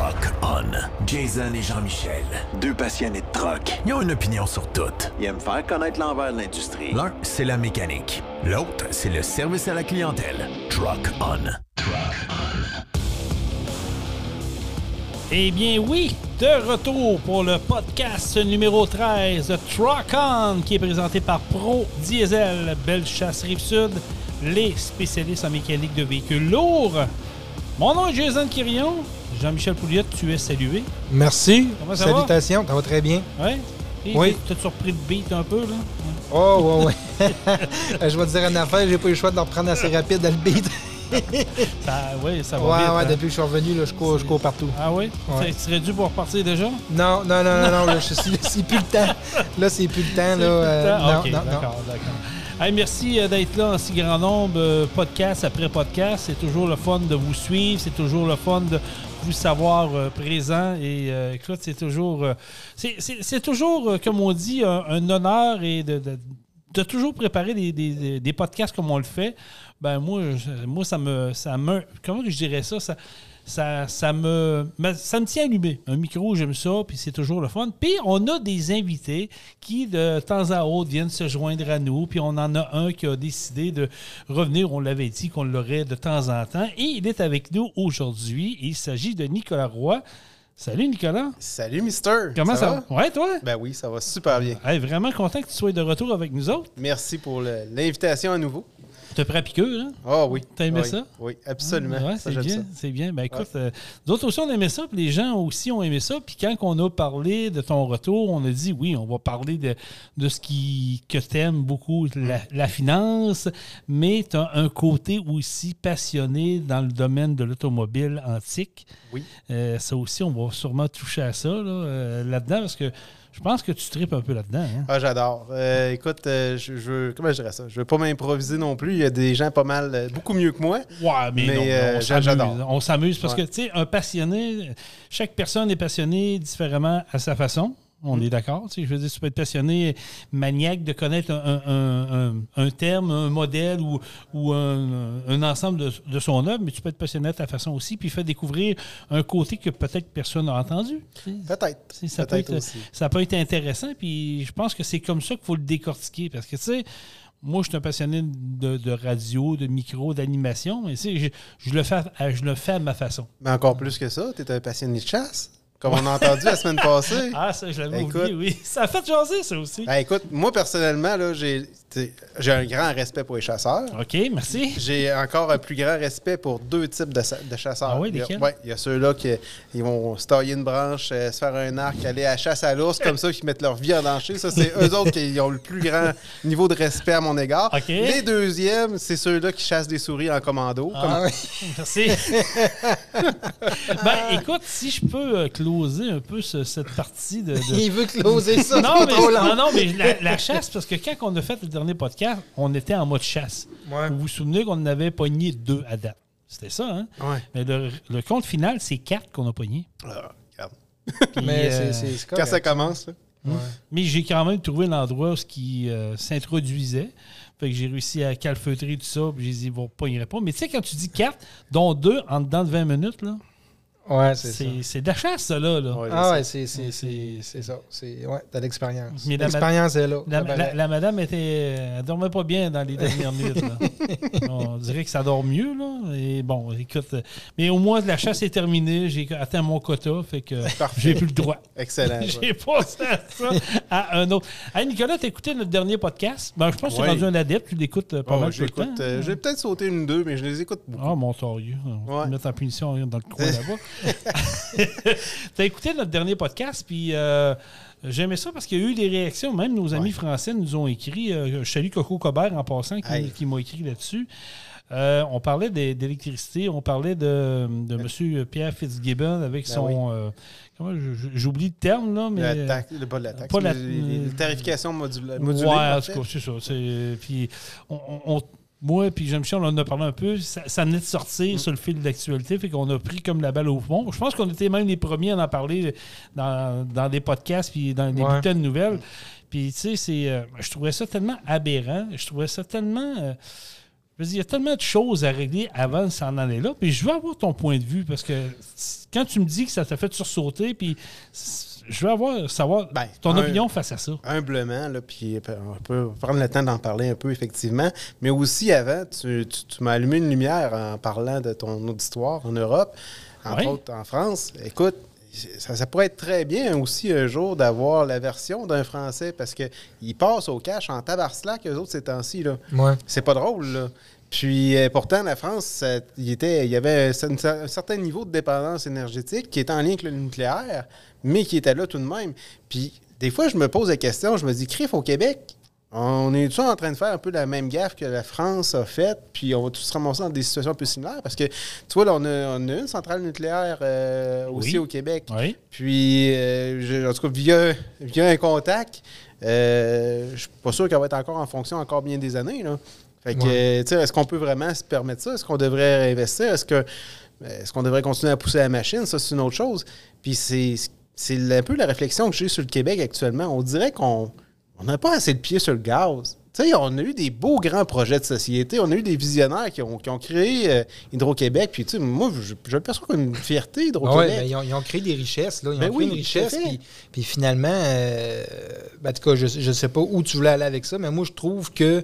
Truck On. Jason et Jean-Michel, deux passionnés de truck. Ils ont une opinion sur tout. Ils aiment faire connaître l'envers de l'industrie. L'un, c'est la mécanique. L'autre, c'est le service à la clientèle. Truck On. Truck On. Eh bien oui, de retour pour le podcast numéro 13 de Truck On, qui est présenté par Pro Diesel, Bellechasse Rive-Sud, les spécialistes en mécanique de véhicules lourds. Mon nom est Jason Quirion. Jean-Michel Pouliot, tu es salué. Merci. Comment ça Salutations, ça va très bien. Ouais? Oui. T'as surpris le beat un peu, là? Oh, ouais. Je vais te dire une affaire, j'ai pas eu le choix de le reprendre assez rapide dans le beat. Ça va vite. Ouais, hein? depuis que je suis revenu, là, je cours partout. Ah oui? Ouais. Tu serais dû pour repartir déjà? Non, là, c'est plus le temps. Là, c'est plus le temps. Là, OK, non. d'accord. Hey, merci d'être là en si grand nombre, podcast après podcast. C'est toujours le fun de vous suivre. C'est toujours le fun de vous savoir présent. Et écoute, c'est toujours, comme on dit, un honneur et de toujours préparer des podcasts comme on le fait. Ben moi ça me comment je dirais ça? Ça me tient allumé. Un micro, j'aime ça, puis c'est toujours le fun. Puis on a des invités qui, de temps à autre, viennent se joindre à nous. Puis on en a un qui a décidé de revenir. On l'avait dit qu'on l'aurait de temps en temps. Et il est avec nous aujourd'hui. Il s'agit de Nicolas Roy. Salut Nicolas. Salut Mister. Comment ça va? Ouais, toi? Ben oui, ça va super bien. Hey, vraiment content que tu sois de retour avec nous autres. Merci pour l'invitation à nouveau. T'as pris à piqûre, hein? Ah oui. T'as aimé oui, ça? Oui, absolument. Ouais, ça, j'aime bien, ça. c'est bien. Ben écoute, d'autres aussi, on aimait ça, puis les gens aussi ont aimé ça. Puis quand on a parlé de ton retour, on a dit, oui, on va parler de ce que t'aimes beaucoup, la finance, mais t'as un côté aussi passionné dans le domaine de l'automobile antique. Oui. Ça aussi, on va sûrement toucher à ça là-dedans, parce que je pense que tu tripes un peu là-dedans. Hein? Ah, j'adore. Écoute, comment je dirais ça? Je veux pas m'improviser non plus. Il y a des gens pas mal, beaucoup mieux que moi. Ouais, mais non, j'adore. On s'amuse parce que, tu sais, un passionné, chaque personne est passionnée différemment à sa façon. On est d'accord. Je veux dire, tu peux être passionné, maniaque de connaître un terme, un modèle ou un ensemble de son œuvre, mais tu peux être passionné à ta façon aussi, puis faire découvrir un côté que peut-être personne n'a entendu. Peut-être. Ça peut être intéressant, puis je pense que c'est comme ça qu'il faut le décortiquer. Parce que, tu sais, moi, je suis un passionné de radio, de micro, d'animation, mais je le fais à ma façon. Mais encore plus que ça, tu es un passionné de chasse. Comme on a entendu la semaine passée. Ah, ça, je l'avais oublié, oui. Ça a fait jaser, ça aussi. Écoute, moi, personnellement, là, j'ai un grand respect pour les chasseurs. OK, merci. J'ai encore un plus grand respect pour deux types de chasseurs. Ah oui, lesquels? Il y a ceux-là qui vont se tailler une branche, se faire un arc, aller à la chasse à l'ours, comme ça, qui mettent leur vie en danger. Ça, c'est eux autres qui ont le plus grand niveau de respect à mon égard. Okay. Les deuxièmes, c'est ceux-là qui chassent des souris en commando. Merci. Écoute, si je peux closer un peu cette partie de... Il veut closer ça. Non, mais la chasse, parce que quand on a fait le dernier podcast, on était en mode chasse. Ouais. Vous vous souvenez qu'on en avait pogné 2 à date. C'était ça, hein? Ouais. Mais le compte final, c'est 4 qu'on a pogné. Regarde. Mais c'est correct. Quand ça commence, là. Ouais. Mais j'ai quand même trouvé l'endroit où il s'introduisait. Fait que j'ai réussi à calfeutrer tout ça. Puis j'ai dit, ils ne pogneraient pas. Mais tu sais, quand tu dis 4, dont 2 en dedans de 20 minutes, là. Ouais, c'est ça. C'est de la chasse, ça, là. Ouais, c'est ça. T'as l'expérience. Mais L'expérience est là. La madame elle dormait pas bien dans les dernières minutes. Là. On dirait que ça dort mieux, là. Et bon, écoute, mais au moins, la chasse est terminée. J'ai atteint mon quota, fait que j'ai plus le droit. Excellent. J'ai passé à ça à un autre. Hey, Nicolas, t'as écouté notre dernier podcast? Ben, je pense que tu es rendu un adepte. Tu l'écoutes pas mal tout le temps. J'ai peut-être sauté une ou deux, mais je les écoute beaucoup. Ah, mon torieux. On va te mettre en punition dans le coin là-bas. T'as écouté notre dernier podcast, puis j'aimais ça parce qu'il y a eu des réactions. Même nos amis français nous ont écrit. Je salue Coco Cobert en passant qui m'a écrit là-dessus. On parlait d'électricité, on parlait de M. Pierre Fitzgibbon avec son... j'oublie le terme, là, mais... Pas de la taxe, la tarification modulée. Ouais, en tout cas, c'est ça. Puis moi et Jean-Michel, on en a parlé un peu. Ça venait de sortir sur le fil de l'actualité, fait qu'on a pris comme la balle au fond. Je pense qu'on était même les premiers à en parler dans des podcasts puis dans des bulletins de nouvelles. Puis, tu sais, je trouvais ça tellement aberrant. Je trouvais ça tellement... Je veux dire, il y a tellement de choses à régler avant de s'en aller là. Puis je veux avoir ton point de vue parce que quand tu me dis que ça t'a fait sursauter, puis je veux savoir ton opinion face à ça. Humblement, là, puis on peut prendre le temps d'en parler un peu, effectivement. Mais aussi, avant, tu m'as allumé une lumière en parlant de ton auditoire en Europe, entre autres en France. Écoute, ça pourrait être très bien aussi un jour d'avoir la version d'un Français parce qu'ils passent au cash en tabarslac, eux autres, ces temps-ci. Là. Ouais. C'est pas drôle, là. Puis pourtant, la France, il y avait un certain niveau de dépendance énergétique qui était en lien avec le nucléaire, mais qui était là tout de même. Puis des fois, je me pose la question, je me dis, crif, au Québec, on est-tu en train de faire un peu la même gaffe que la France a faite, puis on va tous se ramasser dans des situations un peu similaires? Parce que, tu vois, là, on a une centrale nucléaire aussi au Québec. Oui. Puis, en tout cas, via un contact, je suis pas sûr qu'elle va être encore en fonction encore bien des années, là. Fait que, tu sais, est-ce qu'on peut vraiment se permettre ça? Est-ce qu'on devrait réinvestir? Est-ce qu'on devrait continuer à pousser la machine? Ça, c'est une autre chose. Puis c'est un peu la réflexion que j'ai sur le Québec actuellement. On dirait qu'on n'a pas assez de pieds sur le gaz. Tu sais, on a eu des beaux grands projets de société. On a eu des visionnaires qui ont créé Hydro-Québec. Puis, tu sais, moi, je le perçois comme une fierté, Hydro-Québec. Oui, ils ont créé des richesses. Là. Ils ont créé une richesse. Puis finalement, en tout cas, je ne sais pas où tu voulais aller avec ça, mais moi, je trouve que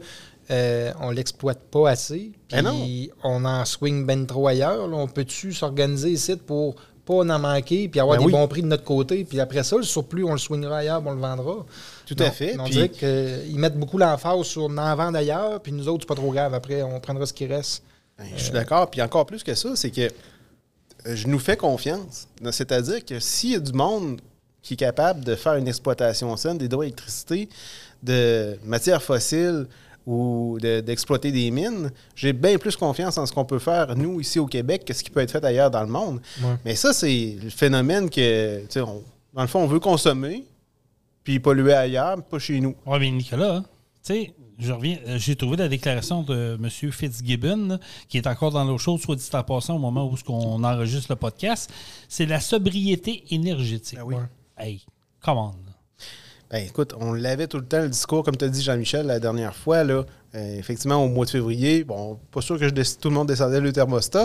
on l'exploite pas assez. Puis on en swing ben trop ailleurs. Là. On peut-tu s'organiser ici pour pas en manquer puis avoir des bons prix de notre côté? Puis après ça, le surplus, on le swingera ailleurs, on le vendra. Tout à fait. On dirait qu'ils mettent beaucoup l'emphase sur en vendre ailleurs, puis nous autres, c'est pas trop grave. Après, on prendra ce qui reste. Je suis d'accord. Puis encore plus que ça, c'est que je nous fais confiance. C'est-à-dire que s'il y a du monde qui est capable de faire une exploitation saine d'hydroélectricité, de matières fossiles, ou d'exploiter des mines, j'ai bien plus confiance en ce qu'on peut faire, nous, ici au Québec, que ce qui peut être fait ailleurs dans le monde. Ouais. Mais ça, c'est le phénomène que, dans le fond, on veut consommer, puis polluer ailleurs, mais pas chez nous. Oui, mais Nicolas, tu sais, je reviens, j'ai trouvé la déclaration de M. Fitzgibbon, là, qui est encore dans l'eau chaude, soit dit en passant, au moment où on enregistre le podcast. C'est la sobriété énergétique. Ben oui. Hey, come on. Ben, écoute, on l'avait tout le temps, le discours, comme tu as dit, Jean-Michel, la dernière fois, là, effectivement, au mois de février, bon, pas sûr que tout le monde descendait le thermostat,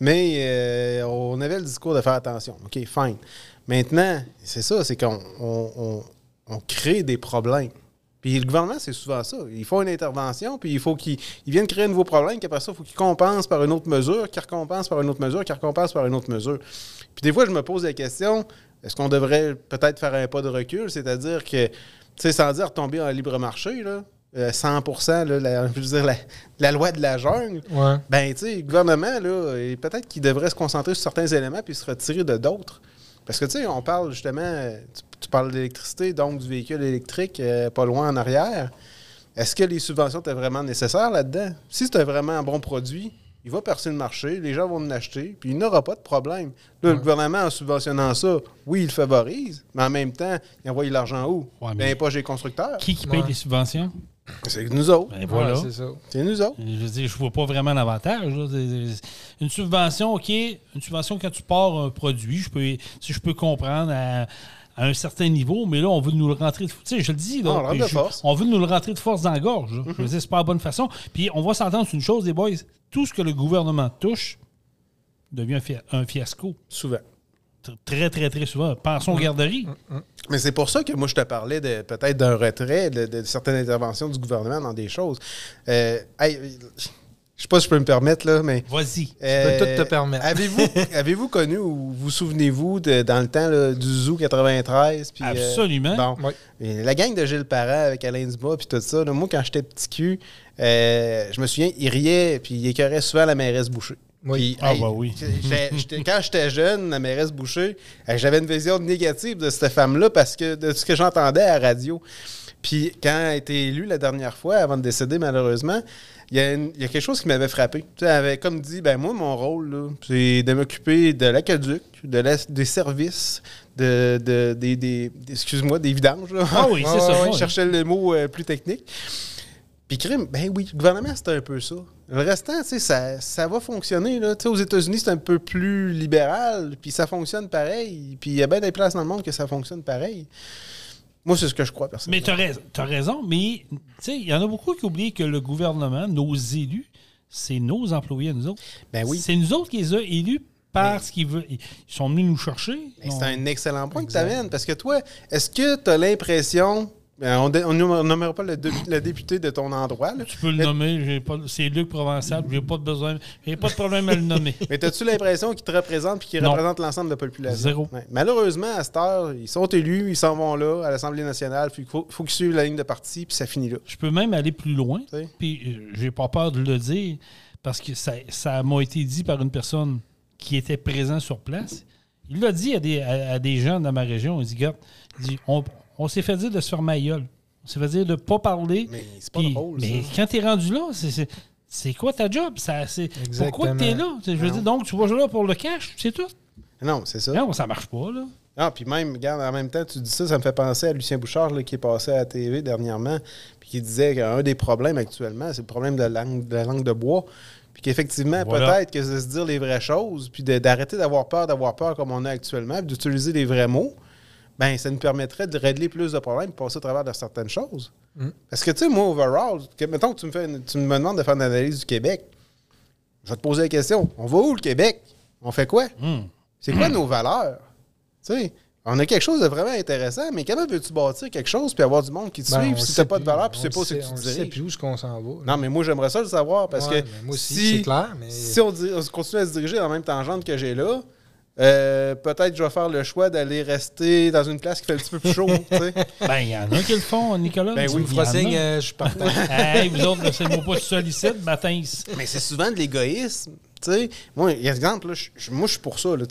mais on avait le discours de faire attention. OK, fine. Maintenant, c'est ça, c'est qu'on crée des problèmes. Puis le gouvernement, c'est souvent ça. Il faut une intervention, puis il faut qu'ils viennent créer un nouveau problème, qu'après ça, il faut qu'ils compensent par une autre mesure, qu'ils recompensent par une autre mesure, qu'ils recompensent par une autre mesure. Puis des fois, je me pose la question... Est-ce qu'on devrait peut-être faire un pas de recul? C'est-à-dire que, tu sais, sans dire tomber en libre marché, là, 100%, là, je veux dire, la loi de la jungle, ben, tu sais, le gouvernement, là, peut-être qu'il devrait se concentrer sur certains éléments puis se retirer de d'autres. Parce que, tu sais, on parle justement, tu parles d'électricité, donc du véhicule électrique pas loin en arrière. Est-ce que les subventions étaient vraiment nécessaires là-dedans? Si c'était vraiment un bon produit, il va percer le marché, les gens vont en acheter, puis il n'aura pas de problème. Là, le gouvernement, en subventionnant ça, oui, il le favorise, mais en même temps, il envoie l'argent où? Ben, pas chez les constructeurs. Qui paye les subventions? C'est nous autres. Ben voilà. C'est ça. C'est nous autres. Je veux dire, je vois pas vraiment l'avantage. Là. Une subvention, OK, une subvention quand tu pars un produit, je peux comprendre à un certain niveau, mais là, on veut nous le rentrer de force. Tu sais, je le dis, là, on veut nous le rentrer de force dans la gorge. Je veux dire, c'est pas la bonne façon. Puis on va s'entendre sur une chose, les boys, tout ce que le gouvernement touche devient un fiasco. Souvent. Très, très, très souvent. Pensons aux garderies. Mais c'est pour ça que moi, je te parlais peut-être d'un retrait de certaines interventions du gouvernement dans des choses. Je sais pas si je peux me permettre, là, mais... Vas-y. Tu peux tout te permettre. Avez-vous connu ou vous souvenez-vous dans le temps là, du Zoo 93? Puis, absolument. La gang de Gilles Parent avec Alain Dumas puis tout ça, là, moi, quand j'étais petit cul, je me souviens, il riait puis il écœurait souvent la mairesse Boucher. Oui. Puis, oui. Quand j'étais jeune, la mairesse Boucher, j'avais une vision négative de cette femme-là parce que de ce que j'entendais à la radio. Puis quand elle a été élue la dernière fois, avant de décéder malheureusement, il y a quelque chose qui m'avait frappé. Tu sais, elle avait comme dit, ben moi, mon rôle, là, c'est de m'occuper de l'aqueduc, des services, excuse-moi, des vidanges. Là. Ah oui, c'est ça. Je cherchais le mot plus technique. Puis crime, ben oui, le gouvernement, c'est un peu ça. Le restant, tu sais, ça va fonctionner. Là. Tu sais, aux États-Unis, c'est un peu plus libéral, puis ça fonctionne pareil. Puis il y a bien des places dans le monde que ça fonctionne pareil. Moi, c'est ce que je crois, personnellement. Mais t'as raison, mais il y en a beaucoup qui oublient que le gouvernement, nos élus, c'est nos employés à nous autres. Ben oui. C'est nous autres qui les a élus parce qu'ils veulent. Ils sont venus nous chercher. C'est un excellent point que tu amènes. Parce que toi, est-ce que tu as l'impression... On ne nommera pas le député de ton endroit. Là. Tu peux le nommer. C'est Luc Provençal. J'ai pas de problème à le nommer. Mais as-tu l'impression qu'il te représente et qu'il représente l'ensemble de la population? Zéro. Ouais. Malheureusement, à cette heure, ils sont élus, ils s'en vont là, à l'Assemblée nationale. Il faut qu'ils suivent la ligne de parti, puis ça finit là. Je peux même aller plus loin. Puis j'ai pas peur de le dire, parce que ça m'a été dit par une personne qui était présente sur place. Il l'a dit à des gens dans ma région. Il dit, on s'est fait dire de se faire ma gueule. On s'est fait dire de ne pas parler. Mais c'est pas drôle, mais quand tu es rendu là, c'est quoi ta job? Pourquoi tu es là? Je veux dire, donc, tu vas jouer là pour le cash, c'est tout. Non, c'est ça. Non, ça marche pas, là. Ah, puis même, regarde, en même temps, tu dis ça me fait penser à Lucien Bouchard, là, qui est passé à la TV dernièrement, puis qui disait qu'un des problèmes actuellement, c'est le problème de la langue de bois. Puis qu'effectivement, peut-être que c'est de se dire les vraies choses, puis d'arrêter d'avoir peur comme on a actuellement, puis d'utiliser les vrais mots. Ben, ça nous permettrait de régler plus de problèmes et passer au travers de certaines choses. Parce que, tu sais, moi, overall, mettons que tu me demandes de faire une analyse du Québec, je vais te poser la question. On va où, le Québec? On fait quoi? C'est quoi nos valeurs? Tu sais, on a quelque chose de vraiment intéressant, mais comment veux-tu bâtir quelque chose puis avoir du monde qui te suive si t'as pas de valeur puis tu sais pas où tu diriges? On sait plus où est-ce qu'on s'en va. Non, mais moi, j'aimerais ça le savoir parce que moi aussi, c'est clair, mais... si on continue à se diriger dans la même tangente que j'ai là, peut-être je vais faire le choix d'aller rester dans une place qui fait un petit peu plus chaud. Ben, il y en a qui le font, Nicolas. Ben oui, vous je suis partant. Hey, vous autres, laissez-moi pas tout seul ici, matin. Mais c'est souvent de l'égoïsme. T'sais. Moi, exemple, là, moi, je suis pour ça. Là,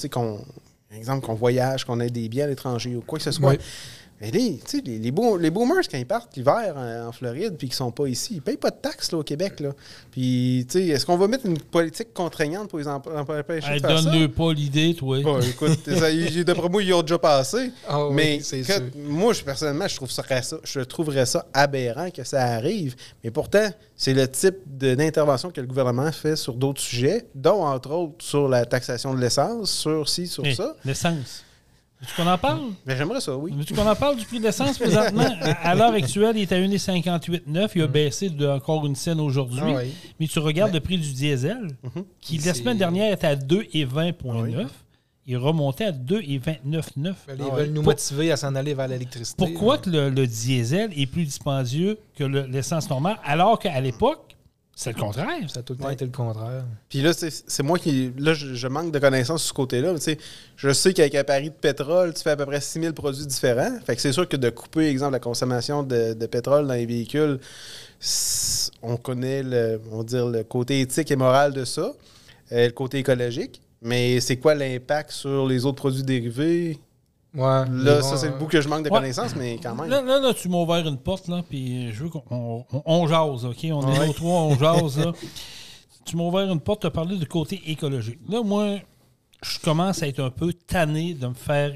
qu'on voyage, qu'on ait des biens à l'étranger ou quoi que ce soit. Oui. Mais les boomers, quand ils partent l'hiver en Floride puis qu'ils sont pas ici, ils ne payent pas de taxes là, au Québec. Là. Puis, est-ce qu'on va mettre une politique contraignante pour les empêcher de faire ça? Donne-le pas l'idée, toi. Bon, écoute, d'après moi, ils ont déjà passé. Oh, mais oui, c'est sûr. moi, personnellement, je trouverais ça aberrant que ça arrive. Mais pourtant, c'est le type d'intervention que le gouvernement fait sur d'autres sujets, dont, entre autres, sur la taxation de l'essence, sur ça. L'essence. Veux-tu qu'on en parle? Mais j'aimerais ça, oui. Veux-tu qu'on en parle du prix de l'essence présentement? À l'heure actuelle, il est à 1,58,9. Il a baissé encore une scène aujourd'hui. Ah oui. Mais tu regardes le prix du diesel, qui la semaine dernière était à 2,20,9. Il est remonté à 2,29,9. Ils veulent nous motiver à s'en aller vers l'électricité. Pourquoi que le diesel est plus dispendieux que l'essence normale, alors qu'à l'époque, c'est le contraire. Ça a tout le temps été le contraire. Puis là, c'est moi qui... Là, je manque de connaissances sur ce côté-là. Je sais qu'avec un pari de pétrole, tu fais à peu près 6000 produits différents. Fait que c'est sûr que de couper, exemple, la consommation de pétrole dans les véhicules, on connaît le côté éthique et moral de ça, le côté écologique. Mais c'est quoi l'impact sur les autres produits dérivés? Ouais, là, ça, c'est le bout que je manque de connaissances, mais quand même. Là, tu m'as ouvert une porte, là, puis je veux qu'on jase, OK? On est nos trois, on jase, là. Tu m'as ouvert une porte, tu as parlé du côté écologique. Là, moi, je commence à être un peu tanné de me faire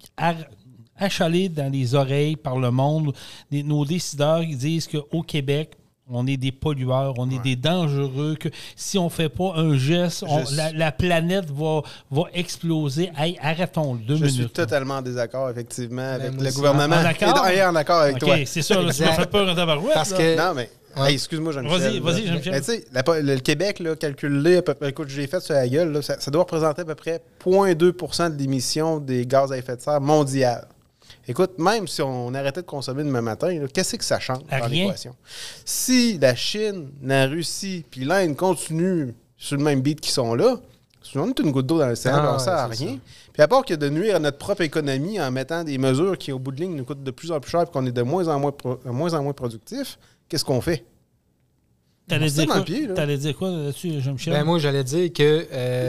achaler dans les oreilles par le monde. Nos décideurs, ils disent qu'au Québec, on est des pollueurs, on est des dangereux, que si on ne fait pas un geste, la planète va exploser. Hey, arrêtons-le, 2 minutes. Je suis totalement en désaccord, effectivement, avec le gouvernement. En accord avec toi. OK, c'est ça, là, tu m'as fait peur en tabarouette. Parce que... Non, mais... Hey, excuse-moi, Jean-Michel. Vas-y, Jean-Michel. Tu sais, le Québec, là, calculé, à peu près, écoute, je l'ai fait sur la gueule, là, ça doit représenter à peu près 0,2 % de l'émission des gaz à effet de serre mondial. Écoute, même si on arrêtait de consommer demain matin, qu'est-ce que ça change dans l'équation? Si la Chine, la Russie puis l'Inde continuent sur le même beat qu'ils sont là, on est une goutte d'eau dans le océan, on ne sert à rien. Puis à part que de nuire à notre propre économie en mettant des mesures qui, au bout de ligne, nous coûtent de plus en plus cher et qu'on est de moins en moins productif, qu'est-ce qu'on fait? T'allais dire quoi là-dessus, Jean-Michel? Ben moi, j'allais dire que...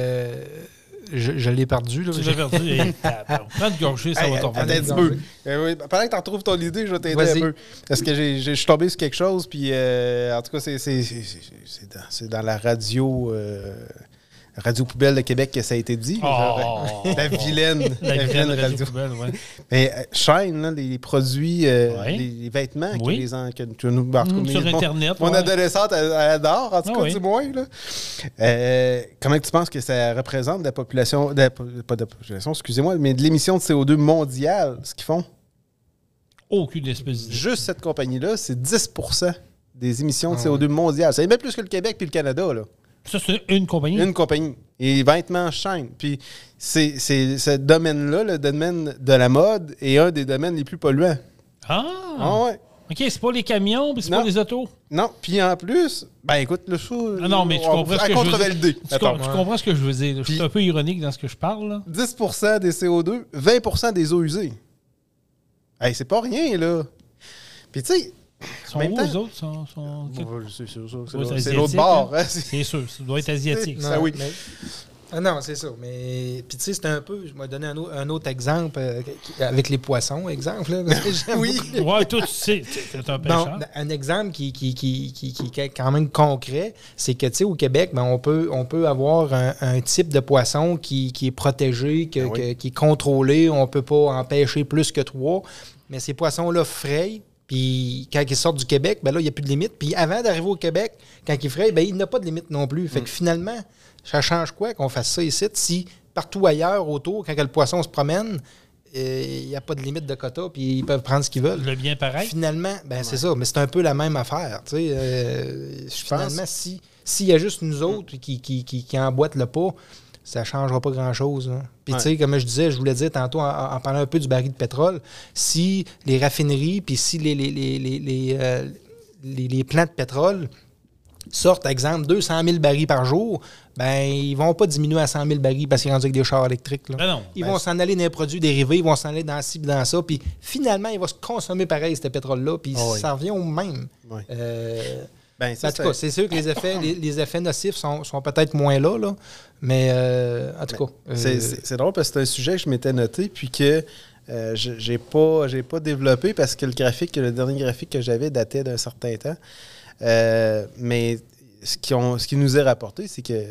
Je l'ai perdu. Là. Tu l'as perdu. Prends de gorgée, ça va t'en revenir. Un petit peu. Pendant que tu retrouves ton idée, je vais t'aider un peu. Parce que je suis tombé sur quelque chose, puis en tout cas, c'est dans la radio poubelle de Québec que ça a été dit. La vilaine radio. Poubelle, ouais. Mais Shine, là, les produits, les vêtements que nous... sur Internet. Mon adolescente, elle adore, en tout cas, du moins. Là. Comment tu penses que ça représente la population... pas de la population, excusez-moi, mais de l'émission de CO2 mondiale, ce qu'ils font? Aucune espèce d'idée. Juste cette compagnie-là, c'est 10 % des émissions de CO2 mondiales. C'est même plus que le Québec puis le Canada, là. Ça, c'est une compagnie? Une compagnie. Et vêtements chaîne. Puis c'est ce domaine-là, le domaine de la mode, est un des domaines les plus polluants. Ah ouais. OK, c'est pas les camions, puis c'est pas les autos? Non, puis en plus, ben écoute, le show... Non, mais tu comprends ce que je veux dire. Tu comprends ce que je veux dire. Je suis un peu ironique dans ce que je parle, là. 10% des CO2, 20% des eaux usées. Hey, c'est pas rien, là. Puis tu sais... Sont où, les autres? C'est l'autre bord. Hein? C'est sûr, ça doit être asiatique. Ça, oui. Non, c'est ça. Mais puis tu sais, c'est un peu. Je vais donner un autre exemple avec les poissons, exemple. Là, oui. Ouais, toi, tu sais, c'est un pêcheur. Non, un exemple qui est quand même concret, c'est que tu sais, au Québec, ben, on peut avoir un type de poisson qui est protégé, qui est contrôlé. On ne peut pas en pêcher plus que 3. Mais ces poissons-là frayent. Puis quand ils sortent du Québec, ben là, il n'y a plus de limite. Puis avant d'arriver au Québec, quand ils frayent, ben il n'y a pas de limite non plus. Fait que finalement, ça change quoi qu'on fasse ça ici si partout ailleurs autour, quand le poisson se promène, il n'y a pas de limite de quota, puis ils peuvent prendre ce qu'ils veulent. Le bien pareil. Finalement, c'est ça. Mais c'est un peu la même affaire. Finalement, s'il y a juste nous autres qui emboîtent le pas, ça ne changera pas grand-chose. Hein. Puis, tu sais, comme je disais, je voulais dire tantôt, en parlant un peu du baril de pétrole, si les raffineries, puis si les plants de pétrole sortent, exemple, 200 000 barils par jour, ben ils vont pas diminuer à 100 000 barils parce qu'ils sont rendus avec des chars électriques. Là. Ben non. Ils vont s'en aller dans les produits dérivés, ils vont s'en aller dans ci, dans ça, puis finalement, il va se consommer pareil, ce pétrole-là, puis ça revient au même. Oui. En tout cas, c'est sûr que les effets nocifs sont peut-être moins là, mais en tout cas... C'est drôle parce que c'est un sujet que je m'étais noté puis que j'ai pas développé parce que le dernier graphique que j'avais datait d'un certain temps. Mais ce qui nous est rapporté, c'est que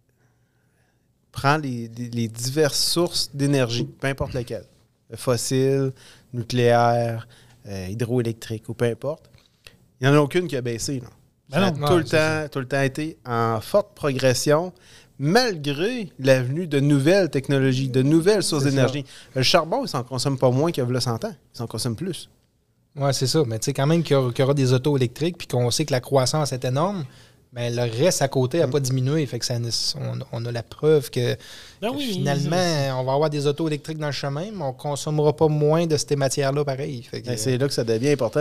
prend les diverses sources d'énergie, peu importe lesquelles, fossiles, nucléaire, hydroélectrique ou peu importe, il n'y en a aucune qui a baissé, là. Ça a tout le temps été en forte progression, malgré l'avenue de nouvelles technologies, de nouvelles sources d'énergie. Le charbon, il ne s'en consomme pas moins qu'il y a 100 ans. Il s'en consomme plus. Oui, c'est ça. Mais tu sais, quand même qu'il y aura des autos électriques puis qu'on sait que la croissance est énorme, bien, le reste à côté n'a pas diminué. Fait que on a la preuve que finalement, on va avoir des autos électriques dans le chemin, mais on ne consommera pas moins de ces matières-là pareil. Fait que, c'est là que ça devient important.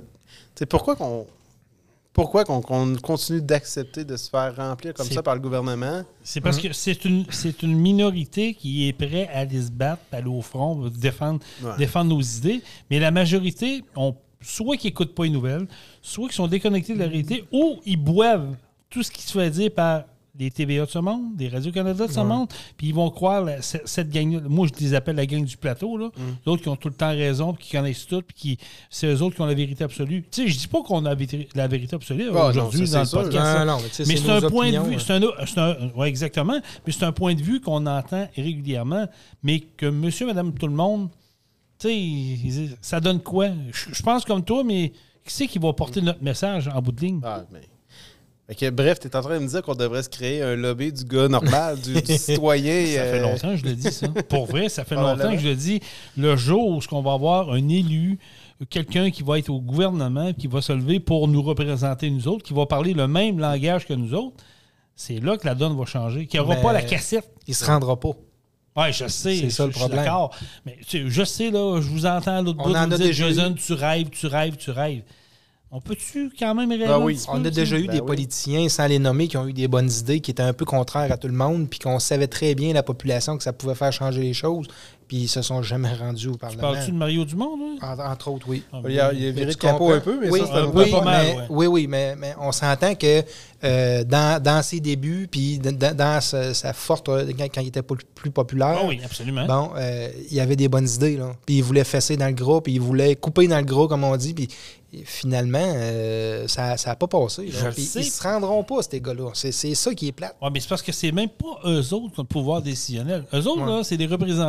Pourquoi qu'on continue d'accepter de se faire remplir comme ça par le gouvernement? C'est parce que c'est une minorité qui est prête à aller se battre, aller au front, défendre nos idées. Mais la majorité, soit qu'ils n'écoutent pas les nouvelles, soit qu'ils sont déconnectés de la réalité, ou ils boivent tout ce qui se fait dire par des TVA de ce monde, des Radio-Canada de ce monde, puis ils vont croire cette gang-là. Moi, je les appelle la gang du plateau, là. D'autres qui ont tout le temps raison, puis qui connaissent tout, puis c'est eux autres qui ont la vérité absolue. Tu sais, je dis pas qu'on a la vérité absolue aujourd'hui dans le podcast. Mais c'est un point de vue. Oui, exactement. Mais c'est un point de vue qu'on entend régulièrement, mais que monsieur, madame, tout le monde, tu sais, ça donne quoi? Je pense comme toi, mais qui c'est qui va porter notre message en bout de ligne? Bref, tu es en train de me dire qu'on devrait se créer un lobby du gars normal, du citoyen. Ça fait longtemps que je le dis, ça. Pour vrai, ça fait longtemps que je le dis. Le jour où on va avoir un élu, quelqu'un qui va être au gouvernement, qui va se lever pour nous représenter nous autres, qui va parler le même langage que nous autres, c'est là que la donne va changer. Qu'il n'y aura pas la cassette. Il ne se rendra pas. Oui, je sais. C'est ça le problème. Je suis d'accord. Mais je sais, là, je vous entends à l'autre bout. Vous dites, Jason, tu rêves. On peut-tu quand même réaliser on a déjà eu des politiciens, sans les nommer, qui ont eu des bonnes idées, qui étaient un peu contraires à tout le monde, puis qu'on savait très bien, la population, que ça pouvait faire changer les choses, puis ils se sont jamais rendus au Parlement. Parles-tu de Mario Dumont, là? Entre autres, oui. Il a viré de capot un peu, mais ça, c'est un peu pas mal. Oui, mais on s'entend que dans ses débuts, puis dans sa forte... Quand il était plus populaire... oui, absolument. Bon, il y avait des bonnes idées, là. Puis il voulait fesser dans le gras, puis il voulait couper dans le gras, comme on dit, puis... Finalement, ça n'a pas passé. Ils ne se rendront pas, ces gars-là. C'est ça qui est plate. Oui, mais c'est parce que c'est même pas eux autres qui ont le pouvoir décisionnel. Eux autres, là, c'est des représentants, c'est des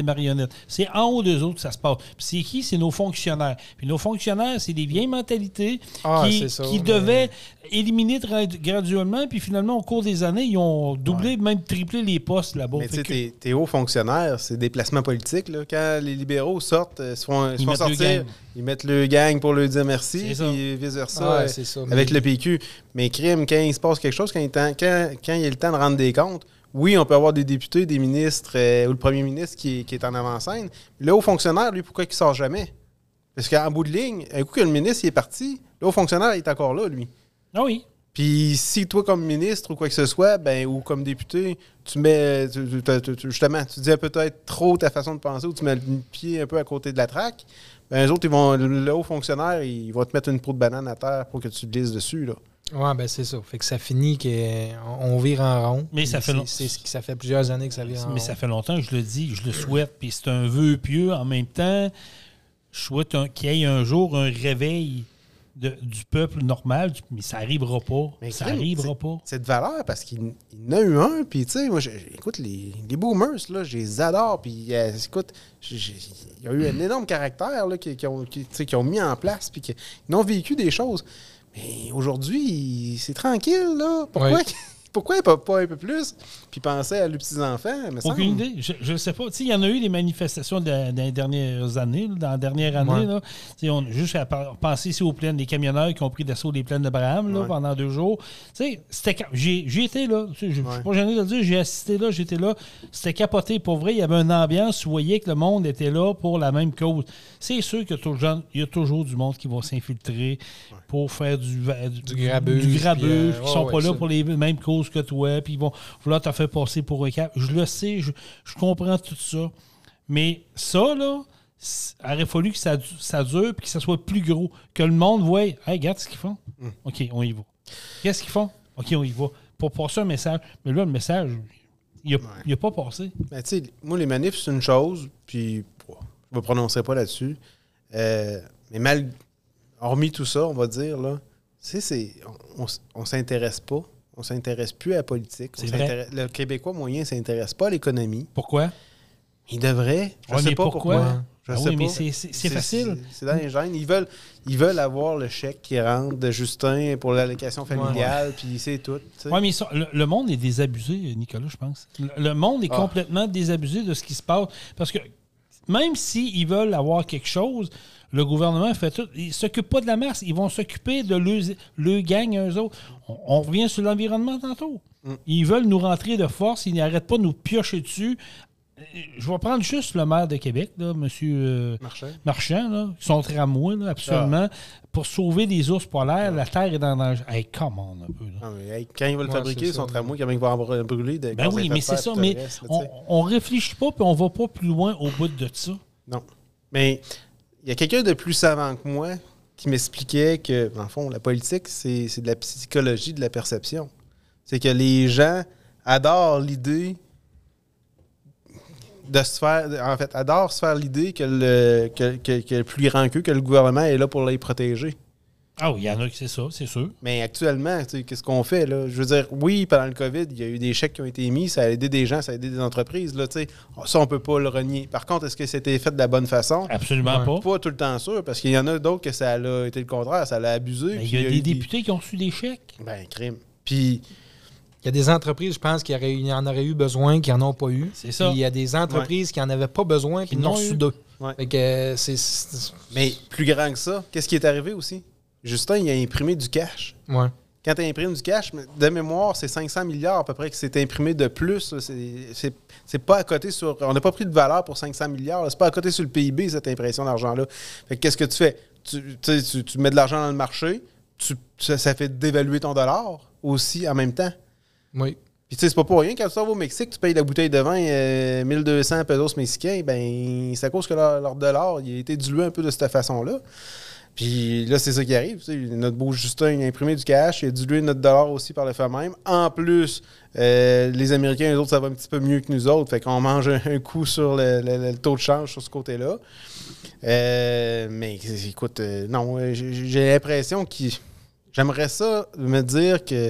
des marionnettes. C'est en haut d'eux autres que ça se passe. Puis c'est qui? C'est nos fonctionnaires. Puis nos fonctionnaires, c'est des vieilles mentalités qui devaient éliminer graduellement. Puis finalement, au cours des années, ils ont doublé, même triplé les postes là-bas. Mais tu sais, tes hauts fonctionnaires, c'est des placements politiques. Là. Quand les libéraux sortent, ils se font sortir, ils mettent le gang pour leur dire merci, puis vice-versa avec le PQ. Mais crime, quand il se passe quelque chose, quand il y a le temps de rendre des comptes, oui, on peut avoir des députés, des ministres ou le premier ministre qui est en avant-scène. Le haut fonctionnaire, lui, pourquoi il ne sort jamais? Parce qu'en bout de ligne, un coup que le ministre il est parti, le haut fonctionnaire est encore là, lui. Ah oui. Puis si toi, comme ministre ou quoi que ce soit, ou comme député, tu mets, justement, tu dis peut-être trop ta façon de penser ou tu mets le pied un peu à côté de la traque, eux autres, le haut fonctionnaire, il va te mettre une peau de banane à terre pour que tu glisses dessus, là. Oui, ben c'est ça. Fait que ça finit qu'on vire en rond. Mais ça fait ça fait plusieurs années que ça vire en rond. Mais ça fait longtemps que je le dis, je le souhaite. Puis c'est un vœu pieux. En même temps, je souhaite qu'il y ait un jour un réveil du peuple normal, mais ça n'arrivera pas. Ça n'arrivera pas. C'est de valeur parce qu'il y en a eu un. Puis, tu sais, moi, écoute, les boomers, là, je les adore. Puis, écoute, il y a eu un énorme caractère là, qui ont mis en place. Puis, qui ont vécu des choses. Mais aujourd'hui, c'est tranquille, là. Pourquoi pas un peu plus? Puis penser à leurs petits-enfants. Aucune idée. Je ne sais pas. Il y en a eu des manifestations dans les dernières années. Dans la dernière année, là, on juste à penser ici aux plaines des camionneurs qui ont pris d'assaut des plaines d'Abraham là, pendant 2 jours. J'ai été là. Je ne suis pas gêné de le dire. J'ai assisté là, j'étais là. C'était capoté. Pour vrai, il y avait une ambiance. Vous voyez que le monde était là pour la même cause. C'est sûr qu'il y a toujours du monde qui va s'infiltrer pour faire du grabuge. Qui ne sont pas là pour les mêmes causes que toi, puis ils vont vouloir te faire passer pour un cap. Je le sais, je comprends tout ça. Mais ça, là, il aurait fallu que ça dure puis que ça soit plus gros. Que le monde voie, hey, regarde ce qu'ils font. OK, on y va. Qu'est-ce qu'ils font? OK, on y va. Pour passer un message. Mais là, le message, il n'a pas passé. Ben, tu sais, moi, les manifs, c'est une chose, puis je ne me prononcerai pas là-dessus. Mais hormis tout ça, on va dire, là, on s'intéresse pas. On s'intéresse plus à la politique. Le Québécois moyen ne s'intéresse pas à l'économie. Pourquoi? Il devrait. Je ne sais pas pourquoi. Je sais pas. Mais c'est facile. C'est dans les gènes. Ils veulent avoir le chèque qui rentre de Justin pour l'allocation familiale, puis c'est tout. Oui, mais le monde est désabusé, Nicolas, je pense. Le monde est complètement désabusé de ce qui se passe. Parce que même s'ils veulent avoir quelque chose, le gouvernement fait tout. Ils ne s'occupent pas de la masse. Ils vont s'occuper de leur gang, eux autres. On revient sur l'environnement tantôt. Ils veulent nous rentrer de force. Ils n'arrêtent pas de nous piocher dessus. Je vais prendre juste le maire de Québec, là, M. Marchand, là, son tramway, là, absolument. Pour sauver les ours polaires, la Terre est dans le danger. Hey, come on un peu. Là. Quand il va le fabriquer, son tramway, quand il va brûler. Oui, mais c'est ça. Mais on ne réfléchit pas et on ne va pas plus loin au bout de ça. Non. Mais il y a quelqu'un de plus savant que moi qui m'expliquait que, dans le fond, la politique, c'est de la psychologie de la perception. C'est que les gens adorent l'idée adorent se faire l'idée que le plus grand qu'eux, que le gouvernement est là pour les protéger. Ah oui, il y en a qui c'est ça, c'est sûr. Mais actuellement, qu'est-ce qu'on fait, là? Je veux dire, oui, pendant le COVID, il y a eu des chèques qui ont été émis, ça a aidé des gens, ça a aidé des entreprises, là, ça, on ne peut pas le renier. Par contre, est-ce que c'était fait de la bonne façon? Absolument pas. Pas tout le temps sûr, parce qu'il y en a d'autres que ça a été le contraire, ça l'a abusé. Il y a des députés qui ont reçu des chèques. Ben, crime. Puis il y a des entreprises, je pense, qui en auraient eu besoin, qui n'en ont pas eu. C'est ça. Puis il y a des entreprises qui n'en avaient pas besoin, qui n'ont reçu 2. Ouais. Fait que Mais plus grand que ça, qu'est-ce qui est arrivé aussi? Justin, il a imprimé du cash. Ouais. Quand tu imprimes du cash, de mémoire, c'est 500 milliards à peu près qui s'est imprimé de plus. C'est pas à côté sur... On n'a pas pris de valeur pour 500 milliards. C'est pas à côté sur le PIB, cette impression d'argent-là. Fait que qu'est-ce que tu fais? Tu mets de l'argent dans le marché, ça fait dévaluer ton dollar aussi en même temps. Oui. Puis tu sais, c'est pas pour rien. Quand tu vas au Mexique, tu payes la bouteille de vin 1200 pesos mexicains, ben c'est à cause que leur dollar il a été dilué un peu de cette façon-là. Puis là, c'est ça qui arrive. Notre beau Justin il a imprimé du cash, il a dilué notre dollar aussi par le fait même. En plus, les Américains, eux autres, ça va un petit peu mieux que nous autres. Fait qu'on mange un coup sur le taux de change sur ce côté-là. Mais écoute, non, j'ai l'impression que j'aimerais ça me dire que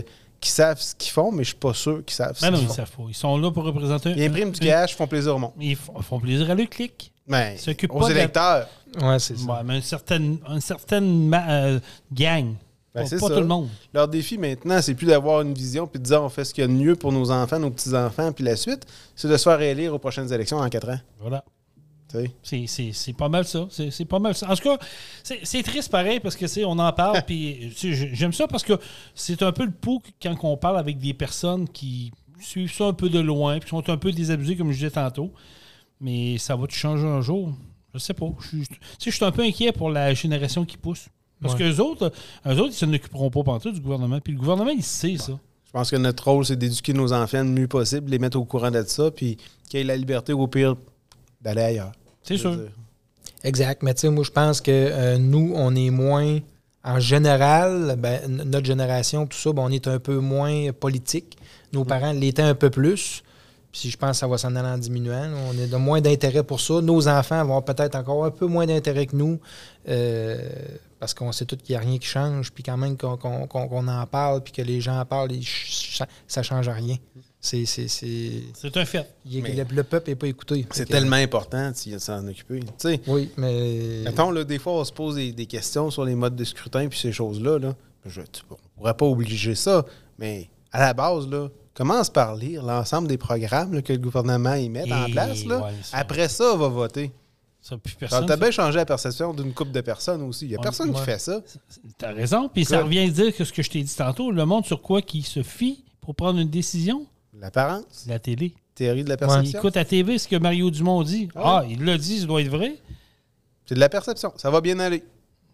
qui savent ce qu'ils font, mais je suis pas sûr qu'ils savent ce qu'ils Non, font. ils savent pas. Ils sont là pour représenter... Ils impriment du cash, ils font plaisir au monde. Ils font plaisir à leur clic. Mais S'occupent aux électeurs. Ouais, c'est ça. Ouais, mais une certaine gang. Ben, c'est pas ça. tout le monde. Leur défi maintenant, c'est plus d'avoir une vision puis de dire on fait ce qu'il y a de mieux pour nos enfants, nos petits-enfants, puis la suite, c'est de se faire réélire aux prochaines élections en 4 ans. Voilà. Tu sais. C'est pas mal ça. C'est pas mal ça. En tout cas, c'est triste pareil parce que on en parle. Puis j'aime ça parce que c'est un peu le pouls quand on parle avec des personnes qui suivent ça un peu de loin puis qui sont un peu désabusées, comme je disais tantôt. Mais ça va te changer un jour? Je sais pas. Je suis un peu inquiet pour la génération qui pousse. Parce qu'eux autres, ils ne s'en occuperont pas pantoute du gouvernement. Puis le gouvernement, il sait ça. Je pense que notre rôle, c'est d'éduquer nos enfants le mieux possible, les mettre au courant de ça, puis qu'ils aient la liberté, au pire, d'aller ailleurs. C'est sûr. Exact. Mais tu sais, moi, je pense que nous, on est moins... En général, notre génération, tout ça, on est un peu moins politique. Nos parents l'étaient un peu plus. Puis je pense que ça va s'en aller en diminuant. On a de moins d'intérêt pour ça. Nos enfants vont avoir peut-être encore un peu moins d'intérêt que nous. Parce qu'on sait tout qu'il n'y a rien qui change. Puis quand même qu'on en parle, puis que les gens en parlent, ça ne change rien. C'est un fait. Le peuple n'est pas écouté. C'est tellement important de s'en occuper. T'sais, oui, mais... Mettons, là, des fois, on se pose des questions sur les modes de scrutin puis ces choses-là. Là. On ne pourrait pas obliger ça, mais à la base, là, commence par lire l'ensemble des programmes là, que le gouvernement y met en place. Là. Ouais, après ça, on va voter. Ça, personne. T'as bien changé la perception d'une couple de personnes aussi. Il n'y a personne qui fait ça. T'as raison. Puis ça revient à dire que ce que je t'ai dit tantôt, le monde sur quoi qui se fie pour prendre une décision? L'apparence. La télé. Théorie de la perception. Écoute, à TV, ce que Mario Dumont dit. Ah, il l'a dit, ça doit être vrai. C'est de la perception. Ça va bien aller.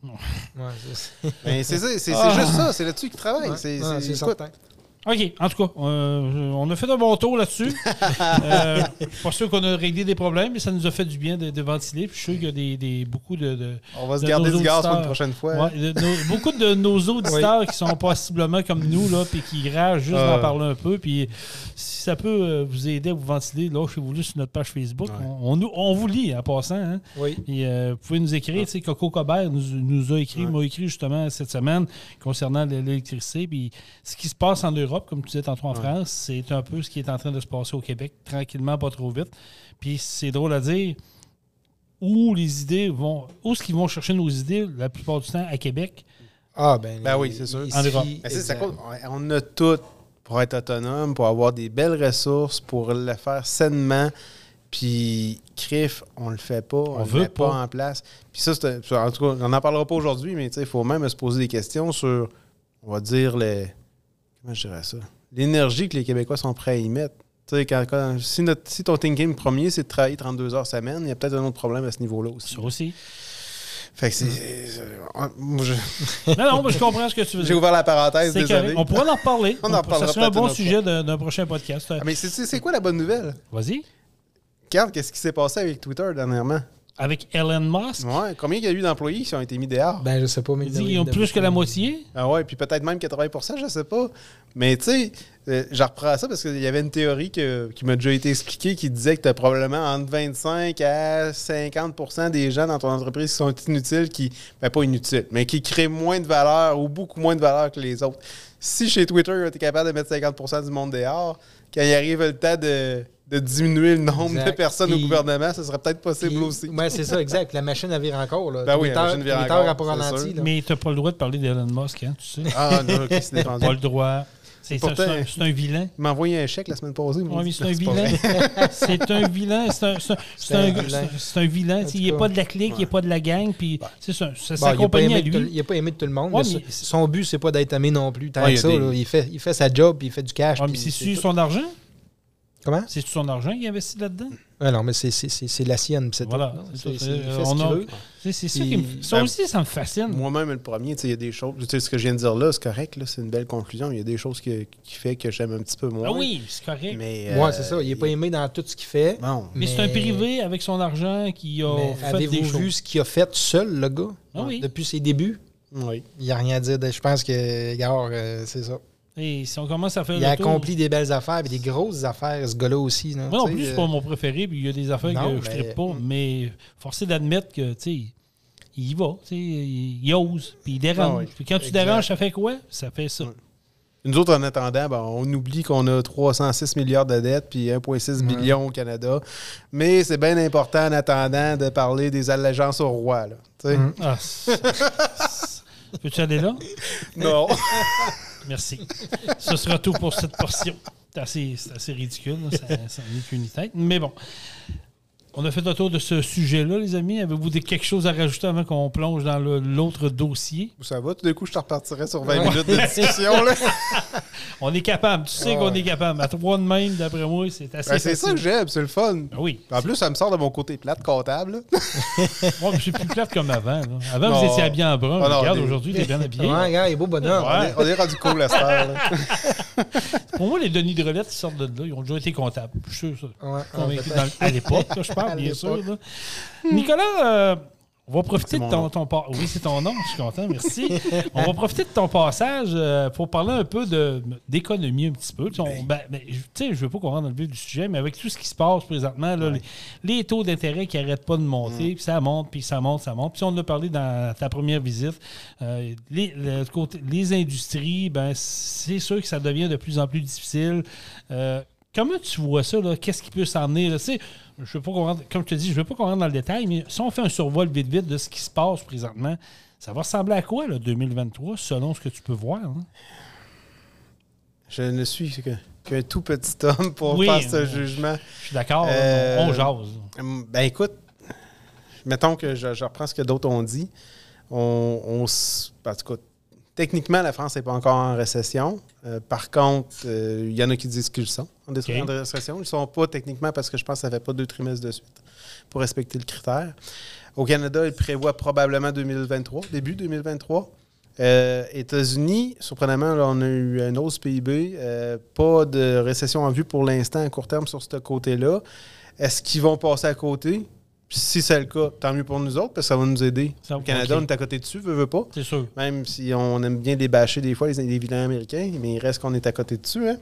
C'est juste ça. C'est là-dessus qu'il travaille. C'est certain. OK. En tout cas, on a fait un bon tour là-dessus. Je suis pas sûr qu'on a réglé des problèmes, mais ça nous a fait du bien de ventiler. Puis je suis sûr qu'il y a beaucoup de on va se garder du gaz pour une prochaine fois. Ouais, beaucoup de nos auditeurs qui sont possiblement comme nous, là, puis qui ragent juste d'en parler un peu. Puis si ça peut vous aider à vous ventiler, lâchez-vous sur notre page Facebook. Ouais. On vous lit en passant. Hein? Oui. Et, vous pouvez nous écrire. Tu sais, Coco Cobert nous a écrit, m'a écrit justement cette semaine concernant l'électricité. Puis ce qui se passe en Europe, comme tu disais tantôt en France, c'est un peu ce qui est en train de se passer au Québec, tranquillement, pas trop vite. Puis c'est drôle à dire, où est-ce qu'ils vont chercher nos idées la plupart du temps à Québec? Oui, c'est sûr. En Europe. On a tout pour être autonome, pour avoir des belles ressources, pour le faire sainement. Puis, CRIF, on le fait pas, on le met pas en place. Puis ça, en tout cas, on n'en parlera pas aujourd'hui, mais il faut même se poser des questions sur, on va dire, comment je dirais ça? L'énergie que les Québécois sont prêts à y mettre. Si ton thinking premier, c'est de travailler 32 heures semaine, il y a peut-être un autre problème à ce niveau-là aussi. Ça aussi. Fait que Non, mais je comprends ce que tu veux dire. J'ai ouvert la parenthèse, désolé. On pourra en reparler. Ça serait un bon sujet d'un prochain podcast. Mais c'est quoi la bonne nouvelle? Vas-y. Regarde, qu'est-ce qui s'est passé avec Twitter dernièrement? Avec Elon Musk? Ouais. Combien il y a eu d'employés qui ont été mis dehors? Je sais pas. Mais ils ont plus que la moitié? Ah ouais, puis peut-être même 80%, je sais pas. Mais tu sais, je reprends ça parce qu'il y avait une théorie qui m'a déjà été expliquée qui disait que tu as probablement entre 25 à 50% des gens dans ton entreprise qui sont inutiles, pas inutiles, mais qui créent moins de valeur ou beaucoup moins de valeur que les autres. Si chez Twitter, tu es capable de mettre 50% du monde dehors, quand il arrive le temps de diminuer le nombre de personnes au gouvernement, ça serait peut-être possible aussi. Oui, c'est ça, exact. La machine, elle vire encore. Là. La machine vire encore. À pas ralenti, mais tu n'as pas le droit de parler d'Elon Musk, hein, tu sais. Ah non, qui s'est défendu. Pas le droit. C'est un vilain. Il m'a envoyé un chèque la semaine passée. Oui, mais c'est un vilain. C'est un vilain. C'est un vilain. Il n'est pas de la clique, il n'est pas de la gang. Puis c'est sa compagnie à lui. Il n'est pas aimé de tout le monde. Mais son but, c'est pas d'être aimé non plus. Tant que ça, il fait sa job, puis il fait du cash. Mais c'est son argent? Comment? C'est son argent qu'il investit là-dedans? Non, mais c'est la sienne. Voilà. Il fait ce qu'il veut. C'est ça qui me... Ça aussi, ça me fascine. Moi-même, le premier, il y a des choses... Tu sais, ce que je viens de dire là, c'est correct. Là, c'est une belle conclusion. Il y a des choses qui fait que j'aime un petit peu moins. Ah oui, c'est correct. Mais c'est ça. Il n'est pas aimé dans tout ce qu'il fait. Non. Mais c'est un privé avec son argent qui a fait des choses. Avez-vous vu ce qu'il a fait seul, le gars? Ah oui. Depuis ses débuts? Oui. Il n'y a rien à dire. Je pense que, regarde, c'est ça. Et si on commence à faire il a accompli des belles affaires et des grosses affaires, ce gars-là aussi. Moi non plus, c'est pas mon préféré, puis il y a des affaires que je ne trippe pas, mais forcé d'admettre que, tu sais, il y va, tu sais, il ose, puis il dérange. Puis quand tu déranges, ça fait quoi? Ça fait ça. Nous autres, en attendant, on oublie qu'on a 306 milliards de dettes puis 1,6 billion au Canada. Mais c'est bien important en attendant de parler des allégeances au roi. Là, Peux-tu aller là? Non. Merci. Ce sera tout pour cette portion. C'est assez ridicule. Ça n'est qu'une tête. Mais bon. On a fait le tour de ce sujet-là, les amis. Avez-vous quelque chose à rajouter avant qu'on plonge dans l'autre dossier? Ça va? Tout d'un coup, je te repartirais sur 20 minutes de discussion. Là. On est capable. Tu sais qu'on est capable. À 3 de même, d'après moi, c'est assez facile. C'est ça que j'aime. C'est le fun. Oui. En plus, ça me sort de mon côté plate comptable. Moi, je suis plus plate comme avant. Là. Avant, vous étiez habillé en brun. Regarde, aujourd'hui, tu es bien habillé. Ouais, regarde, il est beau bonhomme. Ouais. On est rendu cool à cette heure. Pour moi, les Denis Drolet qui sortent de là, ils ont déjà été comptables. Je suis sûr. Convaincu à l'époque, là, je parle, bien sûr. Là. Nicolas, on va profiter de ton passage. Oui, c'est ton nom, je suis content, merci. On va profiter de ton passage pour parler un peu d'économie un petit peu. Je ne veux pas qu'on rentre dans le vif du sujet, mais avec tout ce qui se passe présentement, là, les taux d'intérêt qui n'arrêtent pas de monter, puis ça monte, puis ça monte, ça monte. Puis on en a parlé dans ta première visite. Les industries, c'est sûr que ça devient de plus en plus difficile. Comment tu vois ça? Là? Qu'est-ce qui peut s'emmener? Je veux pas qu'on rentre, comme je te dis, je ne veux pas qu'on rentre dans le détail, mais si on fait un survol vite de ce qui se passe présentement, ça va ressembler à quoi, là, 2023, selon ce que tu peux voir? Hein? Je ne suis qu'un tout petit homme pour faire ce jugement. Je suis d'accord, on jase. Ben écoute, mettons que je reprends ce que d'autres ont dit. En tout cas, techniquement, la France n'est pas encore en récession. Par contre, il y en a qui disent qu'ils sont en récession. Ils ne sont pas techniquement parce que je pense que ça ne fait pas 2 trimestres de suite pour respecter le critère. Au Canada, ils prévoient probablement 2023, début 2023. États-Unis, surprenamment, là, on a eu une hausse PIB. Pas de récession en vue pour l'instant à court terme sur ce côté-là. Est-ce qu'ils vont passer à côté? Si c'est le cas, tant mieux pour nous autres, parce que ça va nous aider. Au Canada, on est à côté dessus, veut pas. C'est sûr. Même si on aime bien débâcher des fois les vilains américains, mais il reste qu'on est à côté dessus. Hein?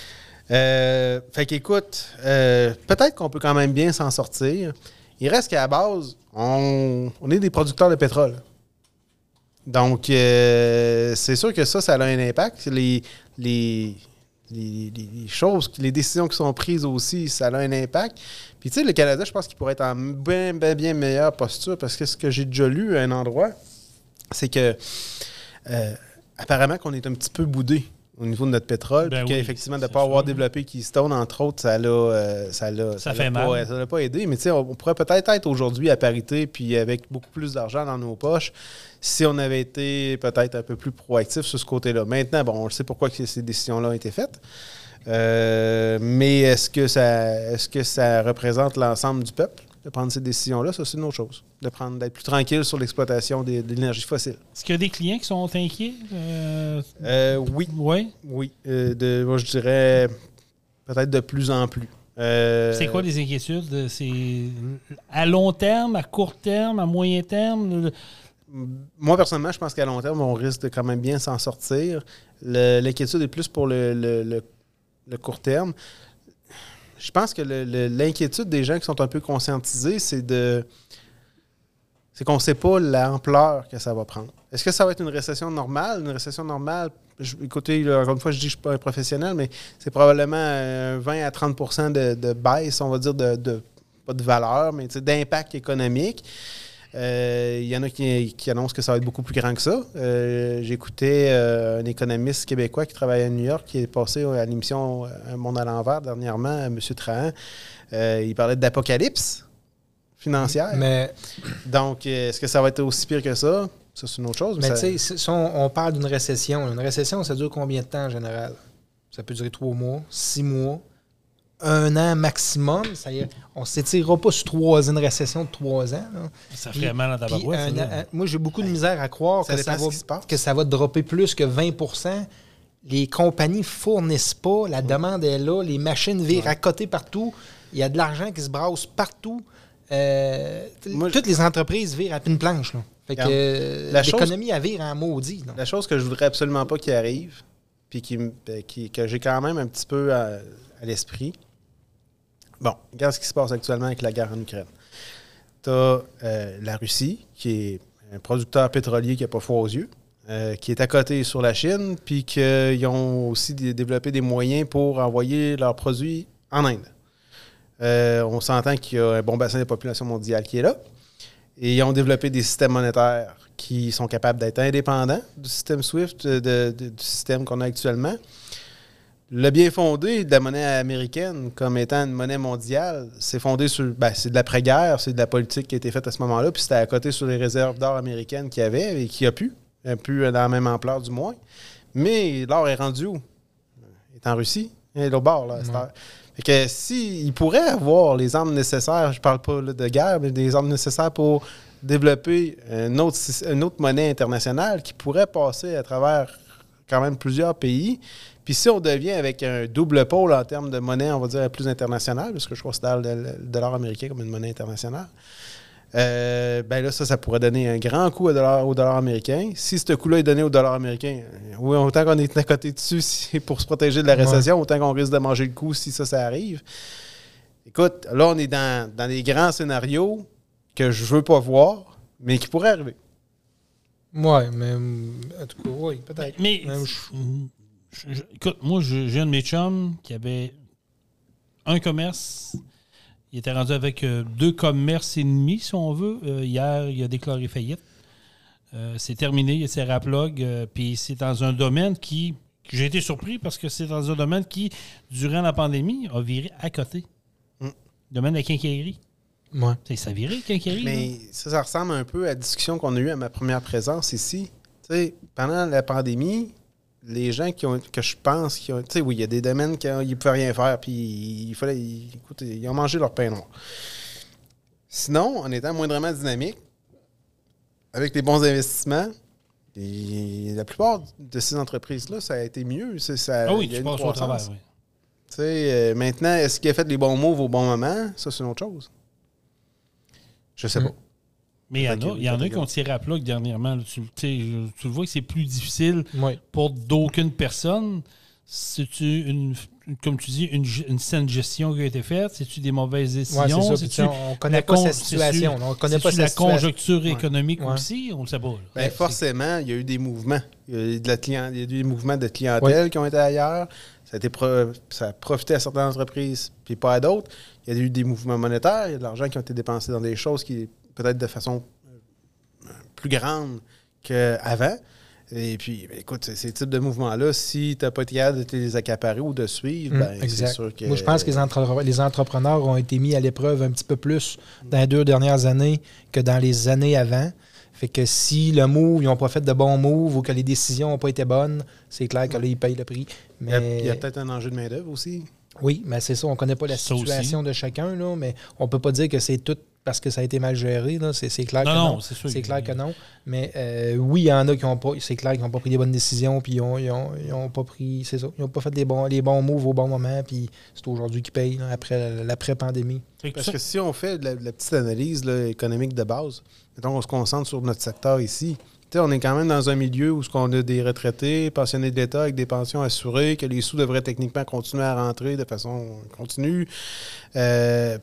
Fait qu'écoute, peut-être qu'on peut quand même bien s'en sortir. Il reste qu'à la base, on est des producteurs de pétrole. Donc, c'est sûr que ça a un impact. Les choses, les décisions qui sont prises aussi, ça a un impact. Puis, tu sais, le Canada, je pense qu'il pourrait être en bien meilleure posture parce que ce que j'ai déjà lu à un endroit, c'est que apparemment qu'on est un petit peu boudé au niveau de notre pétrole. Puis qu'effectivement, de ne pas avoir développé Keystone, entre autres, ça l'a pas aidé. Mais tu sais, on pourrait peut-être être aujourd'hui à parité puis avec beaucoup plus d'argent dans nos poches si on avait été peut-être un peu plus proactif sur ce côté-là. Maintenant, on sait pourquoi ces décisions-là ont été faites. Mais est-ce que ça représente l'ensemble du peuple de prendre ces décisions-là? Ça, c'est une autre chose. D'être plus tranquille sur l'exploitation de l'énergie fossile. Est-ce qu'il y a des clients qui sont inquiets? Oui. Oui? Oui. Moi, je dirais peut-être de plus en plus. C'est quoi les inquiétudes? C'est à long terme, à court terme, à moyen terme? Moi, personnellement, je pense qu'à long terme, on risque de quand même bien s'en sortir. L'inquiétude est plus pour le court terme. Je pense que l'inquiétude des gens qui sont un peu conscientisés, c'est qu'on ne sait pas l'ampleur que ça va prendre. Est-ce que ça va être une récession normale? Une récession normale, écoutez, là, encore une fois, je dis que je ne suis pas un professionnel, mais c'est probablement 20 à 30 % de baisse, on va dire, pas de valeur, mais d'impact économique. Il y en a qui annoncent que ça va être beaucoup plus grand que ça. J'écoutais un économiste québécois qui travaille à New York, qui est passé à l'émission Un monde à l'envers dernièrement, M. Trahan. Il parlait d'apocalypse financière. Mais, donc, est-ce que ça va être aussi pire que ça? Ça, c'est une autre chose. Mais tu sais, si on parle d'une récession, une récession, ça dure combien de temps en général? Ça peut durer 3 mois, 6 mois, 1 an maximum. On ne s'étirera pas sur 3 ans, une récession de 3 ans. Là. Ça ferait mal dans ta barouette. Moi, j'ai beaucoup de misère à croire que ça va dropper plus que 20 %. Les compagnies ne fournissent pas. La demande est là. Les machines virent à côté partout. Il y a de l'argent qui se brasse partout. Toutes les entreprises virent à une planche. Là. Fait que l'économie, elle vire en maudit. Là. La chose que je voudrais absolument pas qu'il arrive, puis que j'ai quand même un petit peu à l'esprit. Bon, regarde ce qui se passe actuellement avec la guerre en Ukraine. Tu as la Russie, qui est un producteur pétrolier qui n'a pas foi aux yeux. qui est à côté sur la Chine, puis qu'ils ont aussi développé des moyens pour envoyer leurs produits en Inde. On s'entend qu'il y a un bon bassin de population mondiale qui est là. Et ils ont développé des systèmes monétaires qui sont capables d'être indépendants du système SWIFT, du système qu'on a actuellement. Le bien fondé de la monnaie américaine comme étant une monnaie mondiale, c'est fondé sur... c'est de l'après-guerre, c'est de la politique qui a été faite à ce moment-là, puis c'était à côté sur les réserves d'or américaines qu'il y avait et qu'il n'y a plus. Un peu dans la même ampleur du moins. Mais l'or est rendu où? Il est en Russie. Il est l'autre bord, là. Fait que s'il pourrait avoir les armes nécessaires, je parle pas là, de guerre, mais des armes nécessaires pour développer une autre monnaie internationale qui pourrait passer à travers quand même plusieurs pays. Puis si on devient avec un double pôle en termes de monnaie, on va dire plus internationale, parce que je considère le dollar américain comme une monnaie internationale, là, ça pourrait donner un grand coup au dollar américain. Si ce coup-là est donné au dollar américain, oui, autant qu'on est à côté dessus pour se protéger de la récession, autant qu'on risque de manger le coup si ça arrive. Écoute, là, on est dans des grands scénarios que je veux pas voir, mais qui pourraient arriver. Oui, mais en tout cas, oui, peut-être. Mais écoute, moi, j'ai un de mes chums qui avait un commerce. Il était rendu avec 2 commerces et demi, si on veut. Hier, il a déclaré faillite. C'est terminé, il s'est raplog. Puis c'est dans un domaine que j'ai été surpris parce que c'est dans un domaine qui, durant la pandémie, a viré à côté. Domaine de la quincaillerie. Ouais. Ça a viré, quincaillerie. Mais ça ressemble un peu à la discussion qu'on a eue à ma première présence ici. Tu sais, pendant la pandémie, les gens que je pense tu sais, oui, il y a des domaines qui ne pouvaient rien faire, puis ils ont mangé leur pain noir. Sinon, en étant moindrement dynamique, avec les bons investissements, et la plupart de ces entreprises-là, ça a été mieux. Tu passes au travers, oui. Tu sais, maintenant, est-ce qu'il a fait les bons moves au bon moment? Ça, c'est une autre chose. Je sais pas. Mais il y en a qui ont tiré à plat dernièrement. Là, tu le vois que c'est plus difficile pour d'aucune personne. C'est-tu, comme tu dis, une saine gestion qui a été faite? C'est-tu des mauvaises décisions? Ouais, c'est ça. On ne connaît pas cette situation. On connaît pas la conjoncture économique aussi? On ne le sait pas. Ben, forcément, il y a eu des mouvements. Il y a eu des mouvements de clientèle qui ont été ailleurs. Ça a profité à certaines entreprises, puis pas à d'autres. Il y a eu des mouvements monétaires. Il y a de l'argent qui a été dépensé dans des choses qui peut-être de façon plus grande qu'avant. Et puis, écoute, ces types de mouvements-là, si tu n'as pas été capable de les accaparer ou de suivre, c'est sûr que... Moi, je pense que les entrepreneurs ont été mis à l'épreuve un petit peu plus dans les 2 dernières années que dans les années avant. Fait que si ils n'ont pas fait de bons moves ou que les décisions n'ont pas été bonnes, c'est clair que là, ils payent le prix. Mais... Il y a peut-être un enjeu de main-d'œuvre aussi. Oui, mais c'est ça. On ne connaît pas la situation de chacun, là, mais on ne peut pas dire que c'est tout parce que ça a été mal géré. Là. C'est clair que non. C'est clair que non. Mais oui, il y en a qui n'ont pas. C'est clair qu'ils n'ont pas pris des bonnes décisions, puis ils ont pas pris. C'est ça. Ils n'ont pas fait les bons moves au bon moment, puis c'est aujourd'hui qu'ils payent là, après l'après-pandémie. Parce que si on fait la petite analyse là, économique de base, mettons qu'on se concentre sur notre secteur ici. On est quand même dans un milieu où on a des retraités, pensionnés de l'État avec des pensions assurées, que les sous devraient techniquement continuer à rentrer de façon continue. Je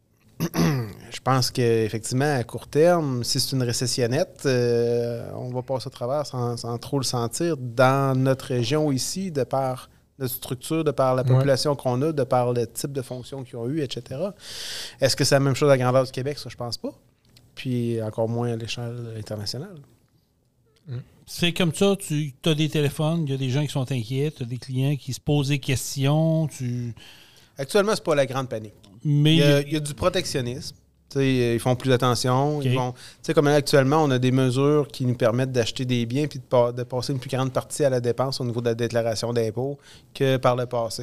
pense qu'effectivement, à court terme, si c'est une récessionnette, on va passer au travers sans trop le sentir dans notre région ici, de par notre structure, de par la population qu'on a, de par le type de fonctions qu'ils ont eu, etc. Est-ce que c'est la même chose à la grandeur du Québec? Ça, je pense pas. Puis encore moins à l'échelle internationale. C'est comme ça, tu as des téléphones, il y a des gens qui sont inquiets, tu as des clients qui se posent des questions. Actuellement, c'est pas la grande panique. Mais il y a du protectionnisme. Ils font plus attention. Okay. Comme actuellement, on a des mesures qui nous permettent d'acheter des biens et de passer une plus grande partie à la dépense au niveau de la déclaration d'impôt que par le passé.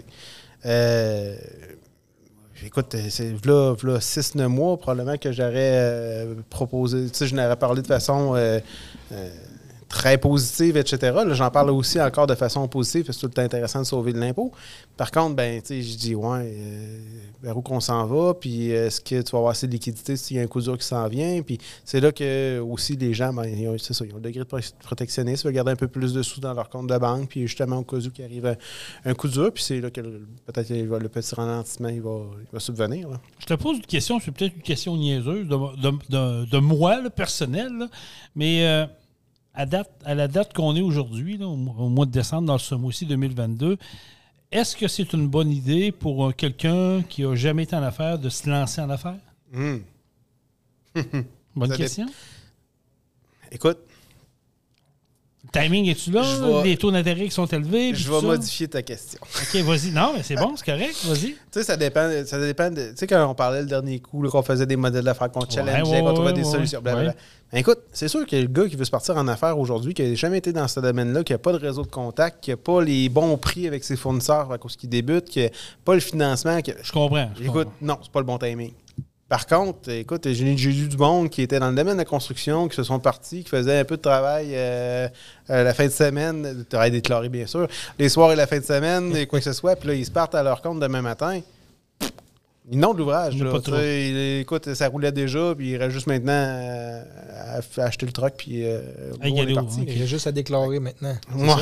Écoute, c'est là 6-9 mois, probablement que j'aurais proposé. Je n'aurais parlé de façon très positive, etc. Là, j'en parle aussi encore de façon positive, parce que c'est tout le temps intéressant de sauver de l'impôt. Par contre, je dis, vers où qu'on s'en va, puis est-ce que tu vas avoir assez de liquidité s'il y a un coup dur qui s'en vient, puis c'est là que aussi les gens, ils ont le degré de protectionnisme, ils veulent garder un peu plus de sous dans leur compte de banque, puis justement, au cas où il arrive un coup dur, puis c'est là que peut-être le petit ralentissement, il va subvenir. Là. Je te pose une question, c'est peut-être une question niaiseuse de moi, là, personnelle, là, mais... à la date qu'on est aujourd'hui, là, au mois de décembre, dans ce mois-ci 2022, est-ce que c'est une bonne idée pour quelqu'un qui n'a jamais été en affaires de se lancer en affaires? Bonne question. Écoute. Le timing, es-tu là? Les taux d'intérêt qui sont élevés? Je vais modifier ta question. OK, vas-y. Non, mais c'est bon, c'est correct. Vas-y. Tu sais, ça dépend tu sais, quand on parlait le dernier coup, là, qu'on faisait des modèles d'affaires, qu'on challengeait, qu'on trouvait des solutions, blablabla. Ben, écoute, c'est sûr que le gars qui veut se partir en affaires aujourd'hui, qui n'a jamais été dans ce domaine-là, qui n'a pas de réseau de contact, qui n'a pas les bons prix avec ses fournisseurs à cause qu'il débute, qui n'a pas le financement. Je comprends. Écoute, non, c'est pas le bon timing. Par contre, écoute, j'ai eu du monde qui était dans le domaine de la construction, qui se sont partis, qui faisaient un peu de travail la fin de semaine, travail déclaré bien sûr, les soirs et la fin de semaine, et quoi que ce soit, puis là, ils se partent à leur compte demain matin. Ils n'ont de l'ouvrage. Écoute, ça roulait déjà, puis il reste juste maintenant à acheter le truck, puis on est parti. Il y a juste à déclarer maintenant. Moi.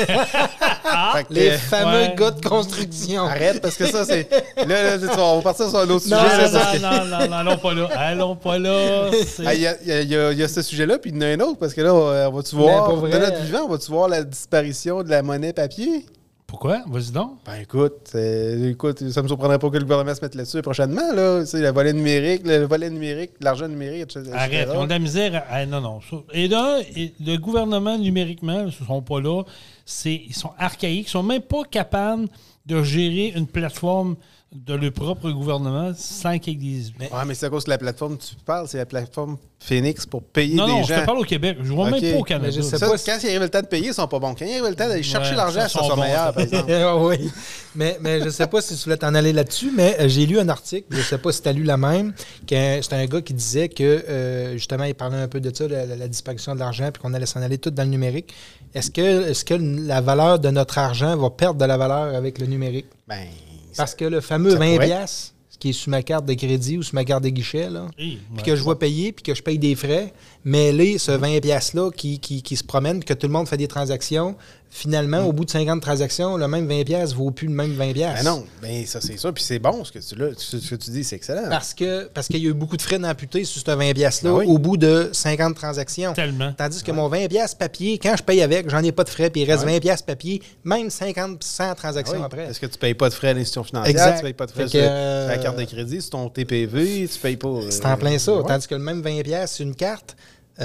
Les fameux gars de construction. Arrête, parce que ça, c'est... Là, on va partir sur un autre sujet. Non, allons pas là. Allons pas là. Il y a ce sujet-là, puis il y en a un autre, parce que là, on va-tu voir, de notre vivant, on va-tu voir la disparition de la monnaie papier? Pourquoi? Vas-y donc. Ben écoute, ça me surprendrait pas que le gouvernement se mette là-dessus prochainement. Là, le volet numérique, l'argent numérique, etc. Arrête, ils ont de la misère. Non. Et là, le gouvernement, numériquement, ils ne sont pas là. Ils sont archaïques. Ils ne sont même pas capables de gérer une plateforme de leur propre gouvernement sans qu'ils ait des... Oui, mais c'est à cause de la plateforme que tu parles, c'est la plateforme Phoenix pour payer des gens. Non, je te parle au Québec. Je ne vois même pas au Canada. Quand il arrive le temps de payer, ils ne sont pas bons. Quand il arrive le temps d'aller chercher l'argent, ça sont meilleurs, par exemple. Oui, mais je ne sais pas si tu voulais t'en aller là-dessus, mais j'ai lu un article, je ne sais pas si tu as lu la même, c'est un gars qui disait que, justement, il parlait un peu de ça, la disparition de l'argent, puis qu'on allait s'en aller tout dans le numérique. Est-ce que la valeur de notre argent va perdre de la valeur avec le numérique? Ben... Parce que le fameux 20$ qui est sur ma carte de crédit ou sur ma carte de guichet, là, puis que je vais payer, puis que je paye des frais, mêler ce 20$ là qui se promène, puis que tout le monde fait des transactions, finalement, au bout de 50 transactions, le même 20$ ne vaut plus le même 20$. Ben non, ben ça c'est ça, puis c'est bon ce que tu dis, c'est excellent. Parce qu'il y a eu beaucoup de frais d'amputés sur ce 20$ là au bout de 50 transactions. Tellement. Tandis que mon 20$ papier, quand je paye avec, j'en ai pas de frais, puis il reste 20$ papier, même 100 transactions après. Parce que tu ne payes pas de frais à l'institution financière, tu ne payes pas de frais sur la carte de crédit, sur ton TPV, tu ne payes pas... c'est en plein ça, tandis que le même 20$ sur une carte,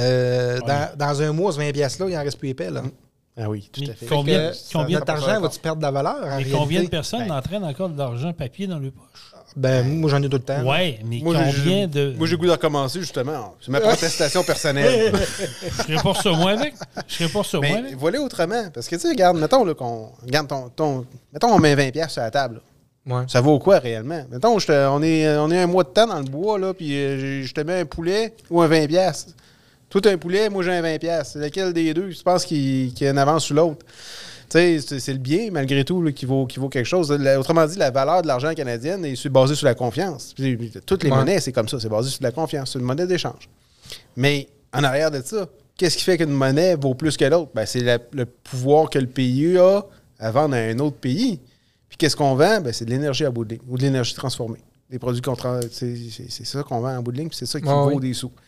dans un mois, ce 20$ là, il n'en reste plus épais, là. Ah oui, tout à fait. Combien notre argent va-tu perdre de la valeur? Et combien de personnes entraînent encore de l'argent papier dans le poche? Ben, moi, j'en ai tout le temps. Oui, mais combien de... Moi, j'ai le goût de recommencer, justement. C'est ma protestation personnelle. Je serais pas sur moi avec. Mais voilà autrement. Parce que, tu sais, regarde, mettons là, mettons, on met 20$ sur la table. Ouais. Ça vaut quoi réellement? Mettons, on est un mois de temps dans le bois, là, puis je te mets un poulet ou un 20$. Toi, t'as un poulet, moi, j'ai un 20$. C'est lequel des deux? Je pense qu'il y a une avance sur l'autre. Tu sais, c'est le bien, malgré tout, là, qui vaut quelque chose. Autrement dit, la valeur de l'argent canadien est basée sur la confiance. Toutes les monnaies, c'est comme ça. C'est basé sur la confiance. C'est une monnaie d'échange. Mais en arrière de ça, qu'est-ce qui fait qu'une monnaie vaut plus que l'autre? Ben, c'est le pouvoir que le pays a à vendre à un autre pays. Puis qu'est-ce qu'on vend? Ben, c'est de l'énergie à bout de ligne ou de l'énergie transformée. Des produits c'est ça qu'on vend en bout de ligne, puis c'est ça qui vaut des sous.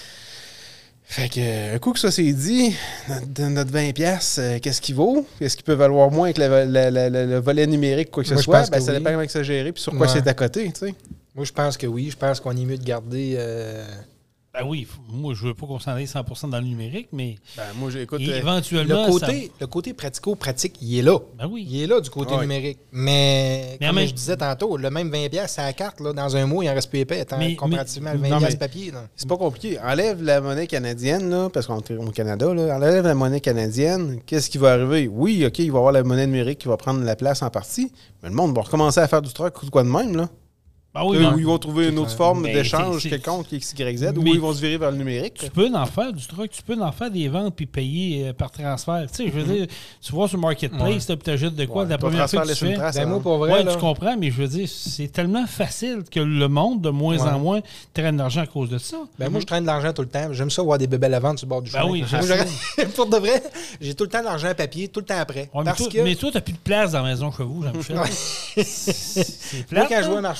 Fait que, un coup que ça s'est dit, notre 20$, qu'est-ce qu'il vaut? Est-ce qu'il peut valoir moins que le volet numérique, quoi que ce soit? Ben, ça dépend comment c'est géré puis sur quoi c'est à côté, tu sais. Moi, je pense que oui. Je pense qu'on est mieux de garder... Ben oui, moi, je veux pas qu'on s'en aille 100% dans le numérique, mais moi, j'écoute, éventuellement... Le côté pratico-pratique, il est là. Ben oui. Il est là du côté numérique. Mais comme je disais tantôt, le même 20$, c'est à la carte. Là, dans un mois, il en reste plus épais, comparativement à 20$ papier. Là. C'est pas compliqué. Enlève la monnaie canadienne, là, parce qu'on est au Canada. Là, enlève la monnaie canadienne. Qu'est-ce qui va arriver? Oui, OK, il va y avoir la monnaie numérique qui va prendre la place en partie, mais le monde va recommencer à faire du truck ou quoi de même, là. Ben oui, où ils vont trouver une autre forme d'échange quelconque, XYZ, ou ils vont se virer vers le numérique. Tu peux en faire du truc, tu peux en faire des ventes puis payer par transfert. Tu sais, je veux dire, tu vois sur Marketplace, tu achètes de quoi, la première fois que tu fais. Tu comprends, mais je veux dire, c'est tellement facile que le monde, de moins en moins, traîne de l'argent à cause de ça. Ben moi, je traîne de l'argent tout le temps. J'aime ça voir des bébelles à vendre sur le bord du chemin. Oui, pour de vrai, j'ai tout le temps de l'argent à papier, tout le temps après. Mais toi, tu n'as plus de place dans la maison chez vous, Jean-Michel. C'est plate. Moi, quand je vois un marché aux puces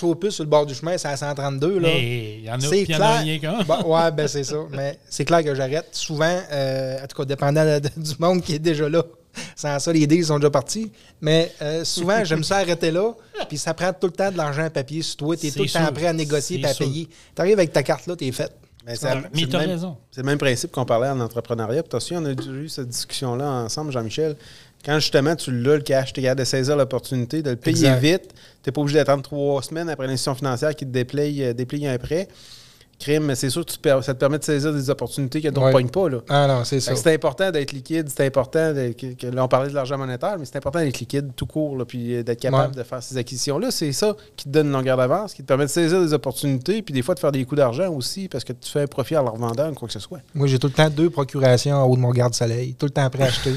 sur le bord du chemin, c'est à 132. Là. Mais il y en a, c'est y en clair. a rien qu'un. Ouais, ben c'est ça. Mais c'est clair que j'arrête. Souvent, en tout cas, dépendant du monde qui est déjà là. Sans ça, les deals sont déjà partis. Mais souvent, j'aime ça arrêter là. Puis ça prend tout le temps de l'argent à papier sur toi. Tu es tout le temps prêt à négocier et à payer. Tu arrives avec ta carte là, tu es fait. Mais tu as raison. C'est le même principe qu'on parlait en entrepreneuriat. Puis aussi, on a eu cette discussion-là ensemble, Jean-Michel. Quand justement tu l'as, le cash, tu es capable de saisir l'opportunité, de le payer vite. Tu n'es pas obligé d'attendre 3 semaines après l'institution financière qui te déplie un prêt. Crime, c'est sûr que ça te permet de saisir des opportunités que tu ne pognes pas. Là. Ah non, c'est ça. C'est important d'être liquide, c'est important là, on parlait de l'argent monétaire, mais c'est important d'être liquide tout court, là, puis d'être capable de faire ces acquisitions-là. C'est ça qui te donne une longueur d'avance, qui te permet de saisir des opportunités, puis des fois de faire des coups d'argent aussi, parce que tu fais un profit en leur vendant ou quoi que ce soit. Moi, j'ai tout le temps 2 procurations en haut de mon garde-soleil, tout le temps prêt à acheter.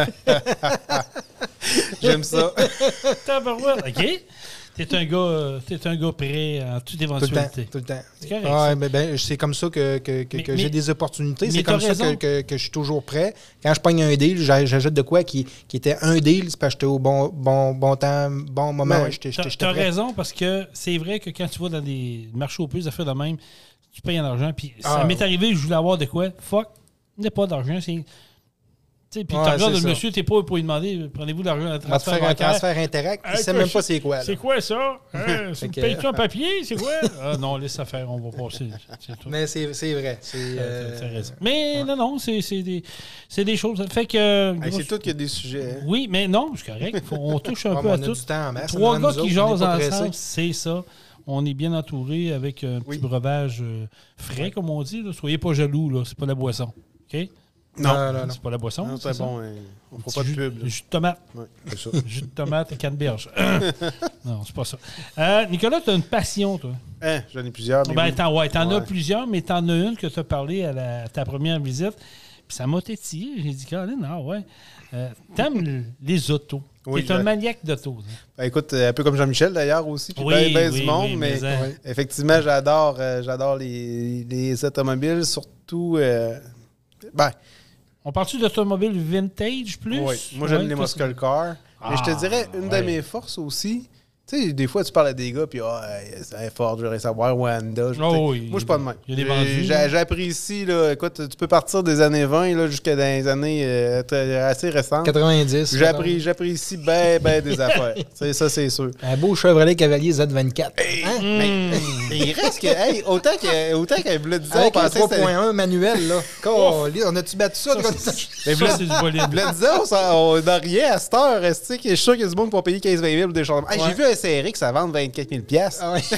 J'aime ça. OK. T'es un gars prêt en toute éventualité. Tout le temps. C'est correct. Ouais, c'est comme ça que j'ai des opportunités. C'est comme ça que je suis toujours prêt. Quand je pogne un deal, j'ajoute de quoi qui était un deal, c'est parce que j'étais au bon temps, bon moment. Tu as raison, parce que c'est vrai que quand tu vas dans des marchés aux puces, affaires de même, tu payes en argent. Puis ça m'est arrivé, je voulais avoir de quoi. Fuck, il n'y a pas d'argent. Puis tu regardes le monsieur, t'es pas pour lui demander, prenez-vous l'argent à transfert bancaire. Un transfert Interact, il ne sait même pas c'est quoi. C'est quoi ça? Payes-tu en papier? C'est quoi? Ah non, laisse ça faire, on va passer. Mais c'est vrai. T'as raison. Mais non, c'est des choses. Ça fait que. C'est tout qu'il y a des sujets. Hein? Oui, mais non, c'est correct. On touche un peu à tout. 3 gars qui jasent ensemble, c'est ça. On est bien entouré avec un petit breuvage frais, comme on dit. Là. Soyez pas jaloux, là. C'est pas la boisson. OK? Non, c'est pas la boisson. Non, c'est bon. On ne fera pas de pub. Jus de tomate. Oui, c'est ça. Jus de tomate et canneberge. Non, c'est pas ça. Nicolas, tu as une passion, toi. J'en ai plusieurs. T'en as plusieurs, mais t'en as une que tu as parlé à ta première visite. Puis ça m'a tétillé. J'ai dit, Caroline, t'aimes les autos. Oui, t'es un maniaque d'autos. Hein? Écoute, un peu comme Jean-Michel d'ailleurs aussi, puis bien du monde, mais effectivement, j'adore les automobiles, surtout... On parle-tu d'automobile vintage plus? Oui, moi j'aime les muscle cars. Mais je te dirais, une de mes forces aussi, tu sais, des fois tu parles à des gars, puis c'est Ford, je voudrais savoir, ou Honda. Moi je suis pas de même. J'apprécie, là, écoute, tu peux partir des années 20 jusqu'à des années assez récentes. 90. J'apprécie bien des affaires. Ça, c'est sûr. Un beau Chevrolet Cavalier Z24. Mais il reste que, autant qu'elle voulait dire, avec un 3.1 manuel, là. On a-tu battu ça? C'est du bolide. On n'a rien à cette heure. Je suis sûr qu'il y a du monde qui va payer 15-20 000 pour des changements. J'ai vu un CRX, ça vend 24 000 $. Ah ouais.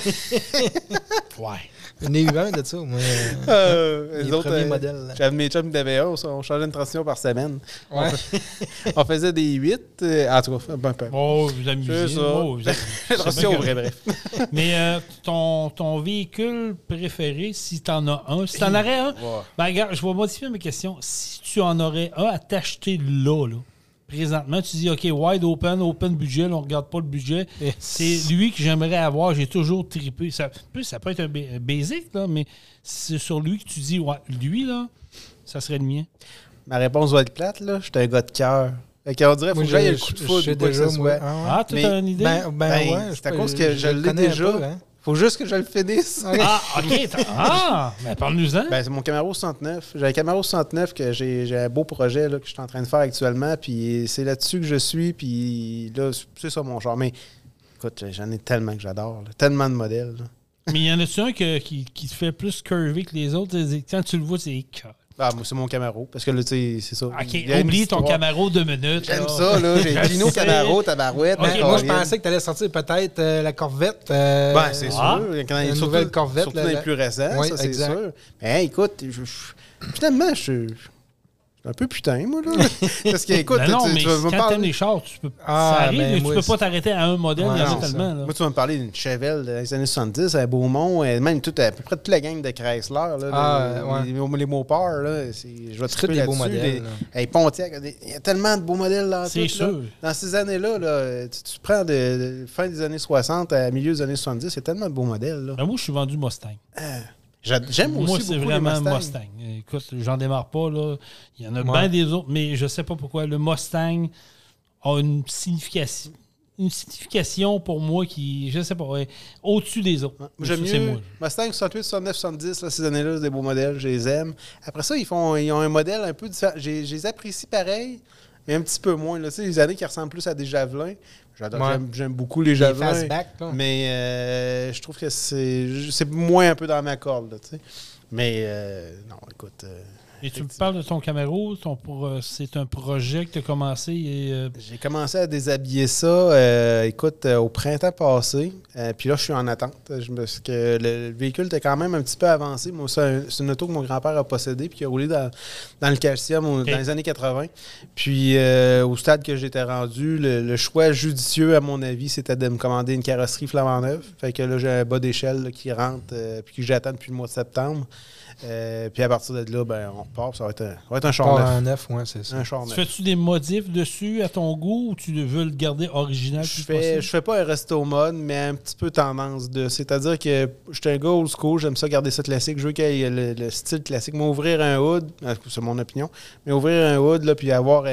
J'en ai eu un de ça, moi. Les premiers modèles. J'avais mes chums qui avaient on changeait une transmission par semaine. Ouais. On faisait des 8. En tout cas, vous amusez. C'est ça. Transmission, bref. Mais ton véhicule préféré, si tu en as un, si tu en aurais un, regarde, je vais modifier mes questions. Si tu en aurais un à t'acheter là, présentement, tu dis, OK, wide open budget, là, on ne regarde pas le budget. C'est lui que j'aimerais avoir. J'ai toujours trippé. Ça peut être un basic, là, mais c'est sur lui que tu dis, lui, là, ça serait le mien. Ma réponse va être plate, là. Je suis un gars de cœur. On dirait qu'il faut que j'aille le coup de foudre. Tu as une idée? C'est à cause que je l'ai déjà. Faut juste que je le finisse. OK. Mais parle-nous-en. C'est mon Camaro 69. J'ai un Camaro 69 que j'ai un beau projet là, que je suis en train de faire actuellement. Puis c'est là-dessus que je suis. Puis là, c'est ça mon genre. Mais écoute, j'en ai tellement que j'adore. Là. Tellement de modèles. Là. Mais il y en a-tu un qui te fait plus curvy que les autres? Quand tu le vois, c'est... Moi, c'est mon Camaro. Parce que là, tu sais, c'est ça. OK, oublie ton Camaro 2 minutes. J'aime ça, là. J'ai Gino Camaro, tabarouette. Moi, je pensais que tu allais sortir peut-être la Corvette. C'est sûr. Une nouvelle Corvette. Surtout dans les plus récents, ça, c'est sûr. Mais écoute, finalement, je suis un peu putain, moi, là. Parce que, écoute, tu vas me parler... quand t'aimes les chars, ça arrive, mais tu peux pas t'arrêter à un modèle, tellement. Moi, tu vas me parler d'une Chevelle des années 70 à Beaumont, même à peu près toute la gang de Chrysler, là, les Mopar, là, je vais triper là-dessus. Les Pontiac, il y a tellement de beaux modèles là. C'est sûr. Dans ces années-là, tu prends de fin des années 60 à milieu des années 70, il y a tellement de beaux modèles. Là. Moi, je suis vendu Mustang. J'aime aussi c'est beaucoup vraiment les Mustang. Écoute, j'en démarre pas, là. Il y en a bien des autres, mais je sais pas pourquoi. Le Mustang a une signification. une signification pour moi qui, je sais pas, au-dessus des autres. J'aime mieux. Mustang 68, 69, 70, là, ces années-là, c'est des beaux modèles, je les aime. Après ça, ils ont un modèle un peu différent. Je les apprécie pareil, mais un petit peu moins. Là. Tu sais, les années qui ressemblent plus à des javelins. J'aime beaucoup les javelins. Fastback, mais je trouve que c'est moins un peu dans ma corde. Là, tu sais. Mais non, écoute... Et tu me parles de ton Camaro, c'est un projet que tu as commencé et... J'ai commencé à déshabiller ça, au printemps passé. Puis là, je suis en attente. Parce que le véhicule était quand même un petit peu avancé. Moi, c'est une auto que mon grand-père a possédée puis qui a roulé dans le calcium dans les années 80. Puis au stade que j'étais rendu, le choix judicieux, à mon avis, c'était de me commander une carrosserie flambant neuve. Fait que là, j'ai un bas d'échelle là, qui rentre puis que j'attends depuis le mois de septembre. Puis à partir de là, on repart. Ça va être un char neuf. Ouais, c'est ça. Un char neuf. Fais-tu des modifs dessus à ton goût ou tu veux le garder original? Je fais pas un resto mode, mais un petit peu tendance de. C'est-à-dire que je suis un gars old school, j'aime ça garder ça classique. Je veux qu'il y ait le style classique. M'ouvrir un hood, c'est mon opinion, mais ouvrir un hood, là, puis avoir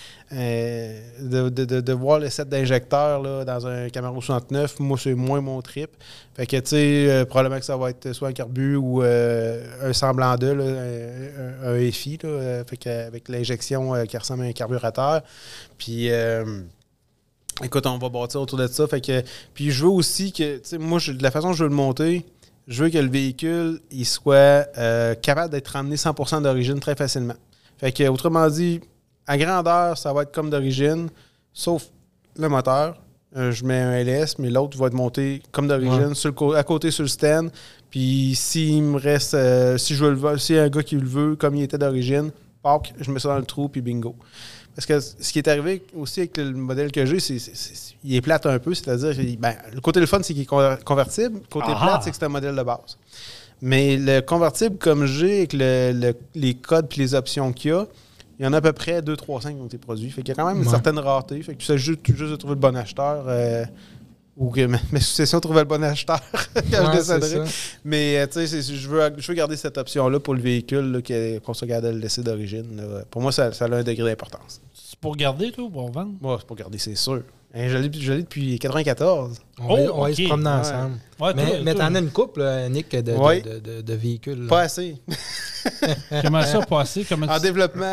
de voir le set d'injecteurs là, dans un Camaro 69, moi, c'est moins mon trip. Fait que, tu sais, probablement que ça va être soit un carbu ou un semblant de, là, un EFI, là, fait avec l'injection qui ressemble à un carburateur. Puis, écoute, on va bâtir autour de ça. Fait que, puis, je veux aussi que, tu sais, moi, de la façon que je veux le monter, je veux que le véhicule il soit capable d'être ramené 100% d'origine très facilement. Fait que, autrement dit, à grandeur, ça va être comme d'origine, sauf le moteur. Je mets un LS, mais l'autre va être monté comme d'origine, à côté sur le stand. Puis s'il me reste, si je veux le voir, s'il y a un gars qui le veut, comme il était d'origine, je mets ça dans le trou, puis bingo. Parce que ce qui est arrivé aussi avec le modèle que j'ai, il est plate un peu, c'est-à-dire, le côté le fun, c'est qu'il est convertible. Le côté plate, c'est que c'est un modèle de base. Mais le convertible, comme j'ai, avec les codes et les options qu'il y a, il y en a à peu près 2-3-5 qui ont été produits. Fait qu'il y a quand même une certaine rareté. Fait que tu sais juste de trouver le bon acheteur ou que mes successions trouvaient le bon acheteur quand je descendrai. Mais tu sais, je veux garder cette option-là pour le véhicule qu'on se regarde à le laisser d'origine. Là. Pour moi, ça a un degré d'importance. C'est pour garder, toi, ou pour vendre? Moi, c'est pour garder, c'est sûr. Je l'ai depuis 1994. On va se promener ensemble. Ouais, mais t'en as une couple, Nick, de véhicules. Là. Pas assez. Comment ça, pas assez? En développement.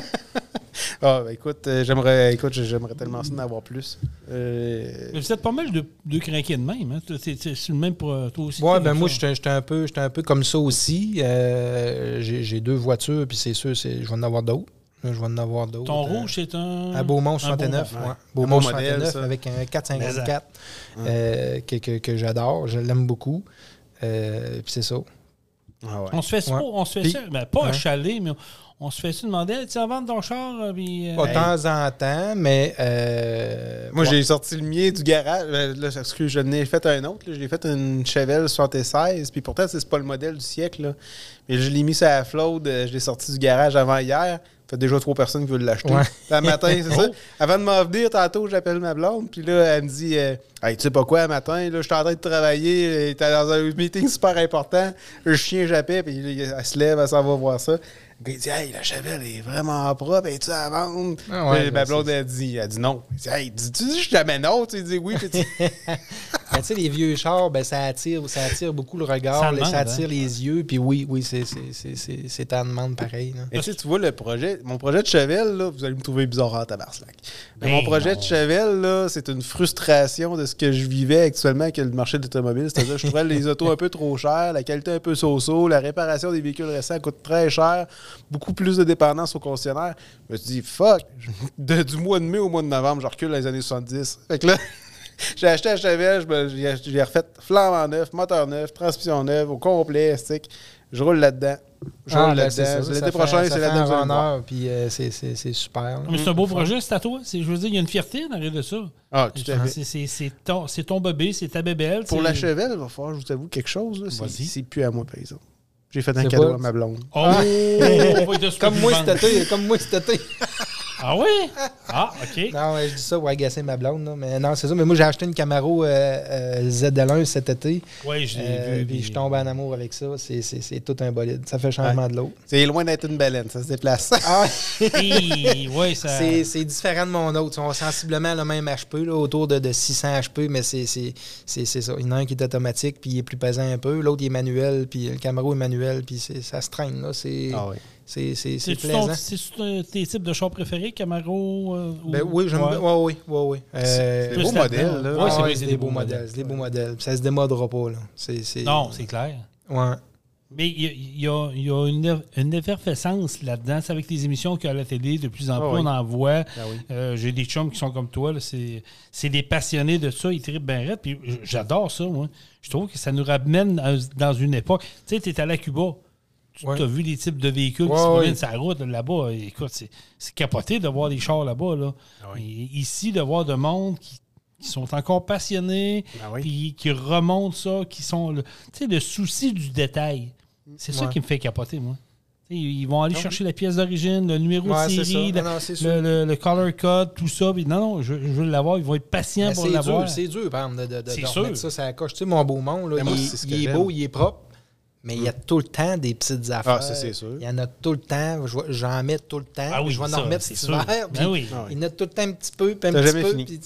Écoute, j'aimerais tellement ça d'en avoir plus. Mais vous êtes pas mal de craquer de même. Hein? C'est le même pour toi aussi. Oui, moi, j'étais un peu comme ça aussi. J'ai 2 voitures, puis c'est sûr, je vais en avoir d'autres. Je vais en avoir d'autres. Ton rouge, c'est un... À Beaumont 69. Beaumont 69 avec un 454 que j'adore. Je l'aime beaucoup. Puis c'est ça. On se fait ça, pas à chalet, mais on se fait ça demander, tu vas vendre ton char? De temps en temps, mais... moi, j'ai sorti le mien du garage. Là, excuse, je n'ai fait un autre. J'ai fait une Chevelle 76. Puis pourtant, c'est pas le modèle du siècle. Là. Mais je l'ai mis sur la flotte. Je l'ai sorti du garage avant hier. Il y a déjà 3 personnes qui veulent l'acheter. Le matin, c'est ça. Avant de m'en venir, tantôt, j'appelle ma blonde. Puis là, elle me dit hey, tu sais pas quoi, le matin, là, je suis en train de travailler. T'es dans un meeting super important. Le chien jappait. Puis elle se lève, elle s'en va voir ça. Il dit hey, la Chevelle est vraiment propre, es-tu à vendre? Ma blonde, elle dit non. Il dit hey, tu dis jamais non? Tu dis oui. Tu sais, les vieux chars, ça attire beaucoup le regard, ça attire les yeux. Puis oui, c'est ta demande pareil. Et tu vois, mon projet de Chevelle, là, vous allez me trouver bizarre en tabarnak. Mon projet de Chevelle, là, c'est une frustration de ce que je vivais actuellement avec le marché de l'automobile. C'est-à-dire que je trouvais les autos un peu trop chères, la qualité un peu so-so, la réparation des véhicules récents coûte très cher. Beaucoup plus de dépendance au concessionnaire. Je me suis dit, fuck, du mois de mai au mois de novembre, je recule dans les années 70. Fait que là, j'ai acheté un Chevelle, je l'ai refait flambant neuf, moteur neuf, transmission neuve, au complet, stick. Je roule là-dedans. L'été prochain, c'est là-dedans. Puis c'est super. Mais c'est un beau projet, c'est à toi. Je veux dire, il y a une fierté en arrière de ça. Ah, tout à fait. C'est ton bébé, c'est ta bébelle. Pour la Chevelle, il va falloir, je vous avoue, quelque chose. Là, c'est plus à moi, par exemple. J'ai fait un cadeau à ma blonde. Oh! Comme moi cet été. Ah oui? Ah, OK. Non, je dis ça pour agacer ma blonde. Là. Mais non, c'est ça. Mais moi, j'ai acheté une Camaro ZL1 cet été. Oui, je l'ai vu. Puis je tombe en amour avec ça. C'est tout un bolide. Ça fait changement de l'eau. C'est loin d'être une baleine, ça se déplace. Ah, oui, ça... C'est différent de mon autre. Ils sont sensiblement le même HP, là, autour de 600 HP, mais c'est ça. Il y en a un qui est automatique, puis il est plus pesant un peu. L'autre, il est manuel, puis le Camaro est manuel, puis ça se traîne. Là. C'est plaisant. C'est tes types de chars préférés, Camaro? Oui, j'aime bien. Oui. C'est des beaux modèles. Là. Oui, c'est des beaux modèles. C'est des beaux modèles. Ça se démodera pas. Là. Non, c'est clair. Ouais. Mais il y a une effervescence là-dedans. C'est avec les émissions qu'il y a à la télé, de plus en plus, on en voit. J'ai des chums qui sont comme toi. Là, c'est des passionnés de ça. Ils trippent bien raide. Puis j'adore ça, moi. Je trouve que ça nous ramène dans une époque. Tu sais, tu es allé à Cuba. Tu as vu les types de véhicules qui se promènent sur la route là-bas. Écoute, c'est capoté de voir des chars là-bas. Là. Ici, de voir de monde qui sont encore passionnés, puis qui remontent ça, qui sont... Tu sais, le souci du détail. C'est ça qui me fait capoter, moi. T'sais, ils vont aller chercher la pièce d'origine, le numéro de série, le color code, tout ça. Puis non, je veux l'avoir. Ils vont être patients pour l'avoir. C'est dur, par exemple, de remettre ça. Ça coche. Tu sais, mon Beaumont, là, il est beau, il est propre. Mais il y a tout le temps des petites affaires. Ah, ça, c'est sûr. Il y en a tout le temps. J'en mets tout le temps. Je vais en remettre cet hiver. Il y en a tout le temps un petit peu, puis un petit peu. Puis,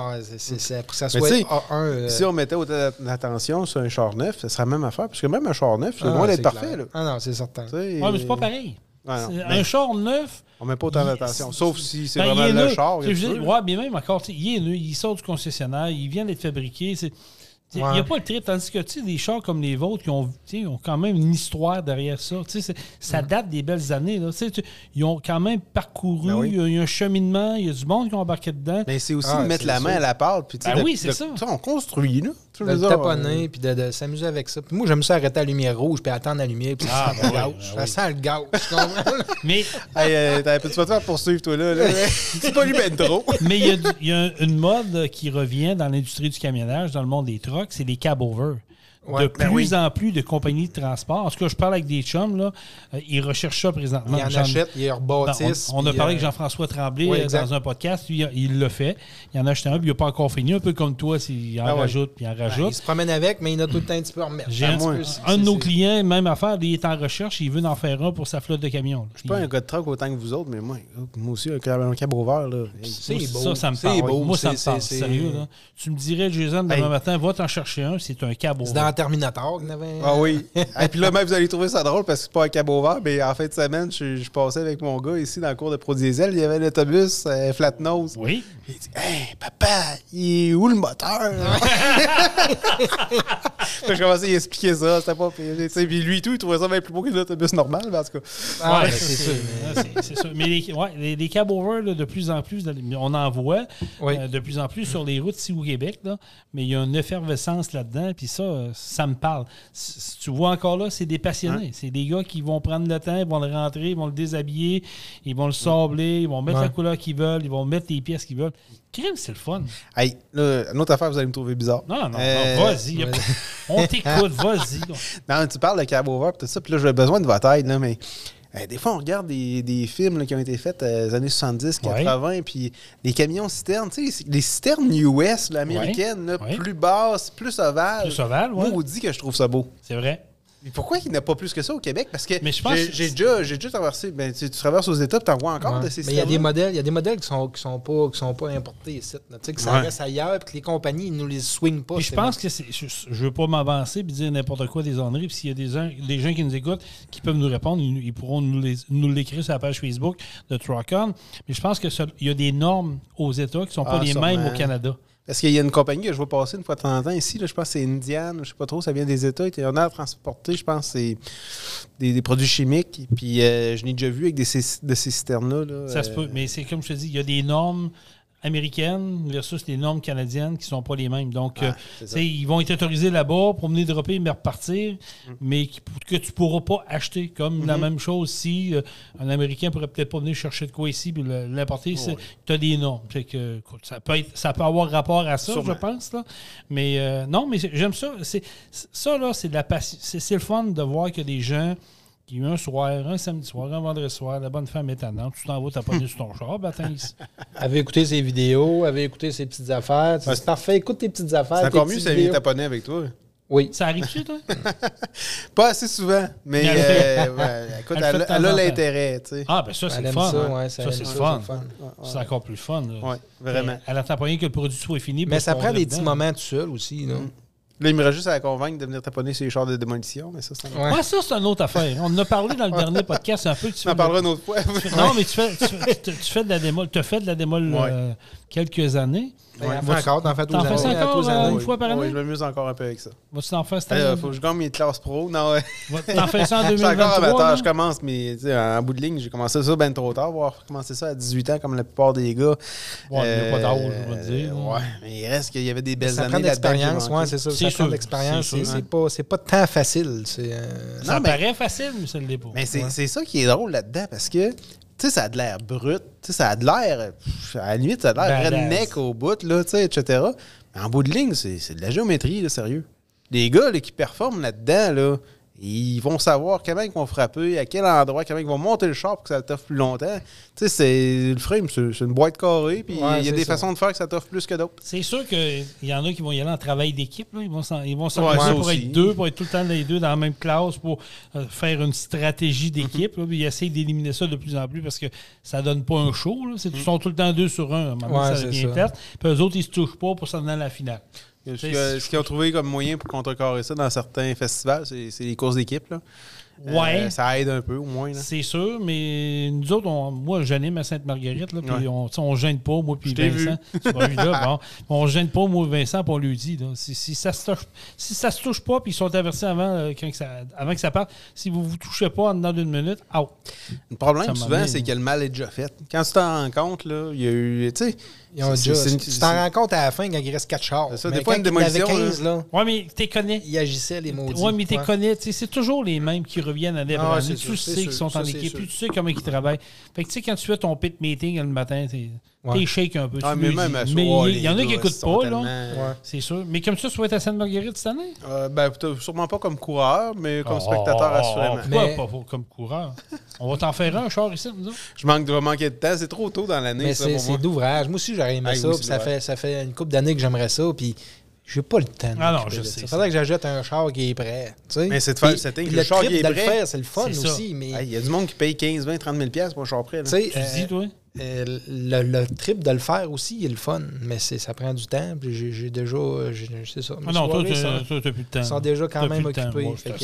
c'est pour que ça soit A1. Si on mettait autant d'attention sur un char neuf, ça serait la même affaire. Parce que même un char neuf, c'est loin d'être parfait. Là. Ah non, c'est certain. Oui, mais c'est pas pareil. Un char neuf... On met pas autant d'attention. Sauf si c'est vraiment le char. Oui, mais même encore, il est neuf. Il sort du concessionnaire. Il vient d'être fabriqué. Il n'y a pas le trip, tandis que des chars comme les vôtres qui ont quand même une histoire derrière ça. Ça date des belles années. Là. Ils ont quand même parcouru, il y a un cheminement, il y a du monde qui ont embarqué dedans. Mais c'est aussi de mettre la main à la pâte. Puis, c'est ça. On construit. Là. De le taponner, puis de s'amuser avec ça. Puis moi, j'aime ça arrêter à la lumière rouge, puis attendre la lumière, puis ça sent le gauche. Ça sent le gauche, tu comprends? Mais... tu vas te faire poursuivre, toi, là. C'est pas lui ben trop. Mais il y a une mode qui revient dans l'industrie du camionnage, dans le monde des trucks, c'est les cab-over. De plus en plus de compagnies de transport. En tout cas, je parle avec des chums, là, ils recherchent ça présentement. Ils en achètent, ils rebâtissent. On a parlé avec Jean-François Tremblay dans un podcast. Lui, il l'a fait. Il en a acheté un, puis il n'a pas encore fini. Un peu comme toi, il en rajoute, puis il en rajoute. Il se promène avec, mais il en a tout le temps un petit peu à remettre. Un de nos clients, même affaire, il est en recherche, il veut en faire un pour sa flotte de camions. Je suis pas un gars de truck autant que vous autres, mais moi aussi, un cab-over, c'est beau. Ça me parle. Moi, ça me parle. Sérieux, là. Tu me dirais, Jason, demain matin, va t'en chercher un, c'est un cab-over. Terminator qu'il avait. Ah oui. Et puis là, même, vous allez trouver ça drôle parce que c'est pas un cab-over, mais en fin de semaine, je passais avec mon gars ici dans le cours de Pro Diesel. Il y avait l'autobus flat nose. Oui. Il dit hey, papa, il est où le moteur? Je commençais à lui expliquer ça. C'était pas pire. Puis lui, tout, il trouvait ça bien plus beau que l'autobus normal. En tout cas. C'est sûr. C'est sûr. Mais les cab-over, de plus en plus, on en voit de plus en plus sur les routes ici au Québec. Là, mais il y a une effervescence là-dedans. Puis ça me parle. Tu vois encore là, c'est des passionnés. C'est des gars qui vont prendre le temps, ils vont le rentrer, ils vont le déshabiller, ils vont le sabler, ils vont mettre la couleur qu'ils veulent, ils vont mettre les pièces qu'ils veulent. Crime, c'est le fun. Hey, là, une autre affaire, vous allez me trouver bizarre. Non, vas-y. On t'écoute, vas-y. Non, tu parles de cab-over et tout ça, puis là, j'ai besoin de votre aide, là, mais des fois, on regarde des films là, qui ont été faits dans les années 70, 80, puis des camions-citernes, tu sais, les citernes US, américaines, plus basses, plus ovales. Plus ovales, oui. Moi, on dit que je trouve ça beau. C'est vrai. Mais pourquoi il n'y en a pas plus que ça au Québec? Parce que j'ai déjà traversé. Ben, tu traverses aux États, tu en vois encore de ces mais il y a des modèles qui sont pas importés ici. Tu sais, que ça reste ailleurs et que les compagnies ils nous les swingent pas. Puis je pense que je veux pas m'avancer et dire n'importe quoi des onneries. Puis s'il y a des gens qui nous écoutent qui peuvent nous répondre, ils pourront nous l'écrire sur la page Facebook de Truck On. Mais je pense qu'il y a des normes aux États qui ne sont pas les mêmes au Canada. Parce qu'il y a une compagnie que je vois passer une fois de temps en temps ici, là, je pense que c'est Indian, je ne sais pas trop, ça vient des États. Il y en a à transporter, je pense que c'est des produits chimiques. Puis je l'ai déjà vu avec de ces citernes-là. Là, ça se peut, mais c'est comme je te dis, il y a des normes américaines versus les normes canadiennes qui ne sont pas les mêmes. Donc, ils vont être autorisés là-bas pour venir dropper mais repartir, mais que tu ne pourras pas acheter. Comme la même chose si un Américain ne pourrait peut-être pas venir chercher de quoi ici et l'importer. Tu as des normes. Fait que, écoute, ça peut avoir rapport à ça, je pense. Là. Mais non, mais j'aime ça. Ça, là, c'est de la passion. C'est le fun de voir qu'il y a des gens Il y a eu un soir, un samedi soir, un vendredi soir, la bonne femme est tannante, tu t'en vas taponner sur ton char, Avait écouté ses vidéos, avait écouté ses petites affaires. C'est parfait, écoute tes petites affaires. C'est encore mieux si elle vient taponner avec toi. Oui. Ça arrive-tu, toi? Pas assez souvent, mais écoute, elle a l'intérêt, tu sais. Ah, ben ça, c'est le fun. Ça, c'est le fun. C'est encore plus fun. Oui, vraiment. Elle attend pas rien que le produit soit fini. Mais ça prend des petits moments tout seul aussi, là. Là, il me reste juste à la convaincre de venir taponner sur les chars de démolition, mais ça, c'est un autre ça, c'est une autre affaire. On en a parlé dans le dernier podcast, un peu. On en parlera une autre fois. Non, mais tu fais de la démol. Tu as fait de la démol quelques années. T'en fais encore, t'en fais ça encore une fois par année? Oui, je m'amuse encore un peu avec ça. Vas-tu t'en faire cette année? Il faut que je gagne mes classes pro. Non, t'en fais ça en 2023? Je suis encore amateur, je commence, mais en bout de ligne, j'ai commencé ça bien trop tard. Avoir commencé ça à 18 ans, comme la plupart des gars. Ouais, il n'y a pas d'âge, je vais te dire. Ouais, mais il reste qu'il y avait des belles ça années. Prend d'expérience, ouais, c'est ça. Ça prend d'expérience. C'est pas tant facile. Ça paraît facile, mais ça ne l'est pas. Mais c'est ça qui est drôle là-dedans, parce que tu sais, ça a de l'air brut, tu sais, ça a de l'air, à la limite, ça a de l'air redneck au bout, là, tu sais, etc. Mais en bout de ligne, c'est de la géométrie, là, sérieux. Les gars là, qui performent là-dedans, là, ils vont savoir comment ils vont frapper, à quel endroit, comment ils vont monter le char pour que ça t'offre plus longtemps. Tu sais, le frame, c'est une boîte carrée, puis il y a des façons de faire que ça t'offre plus que d'autres. C'est sûr qu'il y en a qui vont y aller en travail d'équipe. Là. Ils vont s'organiser pour être deux, pour être tout le temps les deux dans la même classe, pour faire une stratégie d'équipe. Puis ils essayent d'éliminer ça de plus en plus parce que ça donne pas un show. Là. Ils sont tout le temps 2 sur 1. Ça devient plate. Puis eux autres, ils se touchent pas pour s'en aller à la finale. Ce qu'ils ont trouvé comme moyen pour contrecarrer ça dans certains festivals, c'est les courses d'équipe. Ouais. Ça aide un peu, au moins. Là. C'est sûr, mais nous autres, moi, j'anime à Sainte-Marguerite, là, puis on gêne pas, moi puis Vincent. Tu m'as vu là, bon. On gêne pas, moi et Vincent, puis on lui dit, là, si ça se touche pas, puis ils sont avertis avant que ça parte, si vous touchez pas en dedans d'une minute, out. Le problème, souvent, c'est que le mal est déjà fait. Quand tu t'en rends compte, là, il y a eu, tu sais... Tu t'en rends compte à la fin quand il reste 4 chars. Ça, des fois, une démolition. 15, là, ouais, mais tu les connais. Ils agissaient, les maudits. Oui, mais tu les connais. C'est toujours les mêmes qui reviennent année après année. Tu sais qu'ils sont en équipe, puis tu sais comment ils travaillent. Fait que tu sais, quand tu fais ton pit meeting le matin, t'es shake un peu. Mais même il y en a qui n'écoutent pas, là. C'est sûr. Mais comme ça, tu vas être à Sainte-Marguerite cette année? Sûrement pas comme coureur, mais comme spectateur, assurément. Pourquoi pas comme coureur? On va t'en faire un char ici, nous autres. Je manquer de temps. C'est trop tôt dans l'année. Mais c'est d'ouvrage. Moi aussi, j'aurais aimé ça. Ça fait une couple d'années que j'aimerais ça. Puis j'ai pas le temps. Ah non, je sais. Il faudrait que j'achète un char qui est prêt. Mais c'est de faire le setting. Le char qui est prêt. Le faire, c'est le fun aussi. Il y a du monde qui paye 15, 20, 30 000$ pour un char prêt. Tu dis, toi? Le trip de le faire aussi, il est le fun, mais ça prend du temps. Puis j'ai déjà. C'est ça. Non, toi, t'as plus de temps. Ils sont déjà quand même occupés.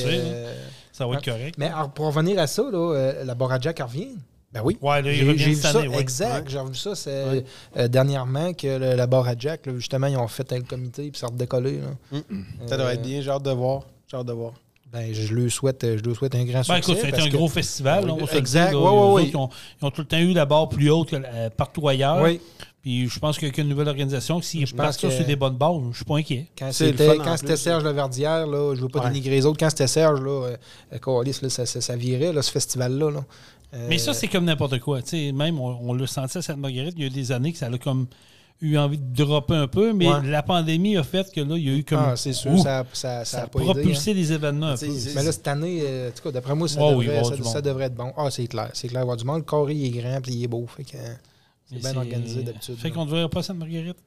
Ça va être correct. Mais pour revenir à ça, la Borajack revient. Ben oui. Ouais, là, il revient cette année. Exact. J'ai revu ça dernièrement que la Borajack, justement, ils ont fait le comité puis ça a redécollé. Ça doit être bien. J'ai hâte de voir. Ben, je lui souhaite un grand succès. Écoute, ça a été un gros festival. Exact. Ils ont tout le temps eu la barre plus haute que partout ailleurs. Oui. Puis je pense qu'avec une nouvelle organisation, s'ils partent ça sur des bonnes bases, je ne suis pas inquiet. Quand c'était Serge Leverdière, là, je ne veux pas dénigrer les autres, quand c'était Serge, ça virait, là, ce festival-là. Là. Mais ça, c'est comme n'importe quoi. Même, on l'a senti à Sainte-Marguerite, il y a des années que ça a comme eu envie de dropper un peu, mais la pandémie a fait que là, il y a eu comme... c'est sûr, ça a propulsé les événements un peu. Mais là, cette année, en tout cas, d'après moi, ça devrait être bon. Ah, c'est clair. C'est clair, il va y avoir du monde. Le carré, il est grand, puis il est beau. Fait que c'est bien organisé d'habitude. Fait qu'on ne devrait pas Sainte-Marguerite.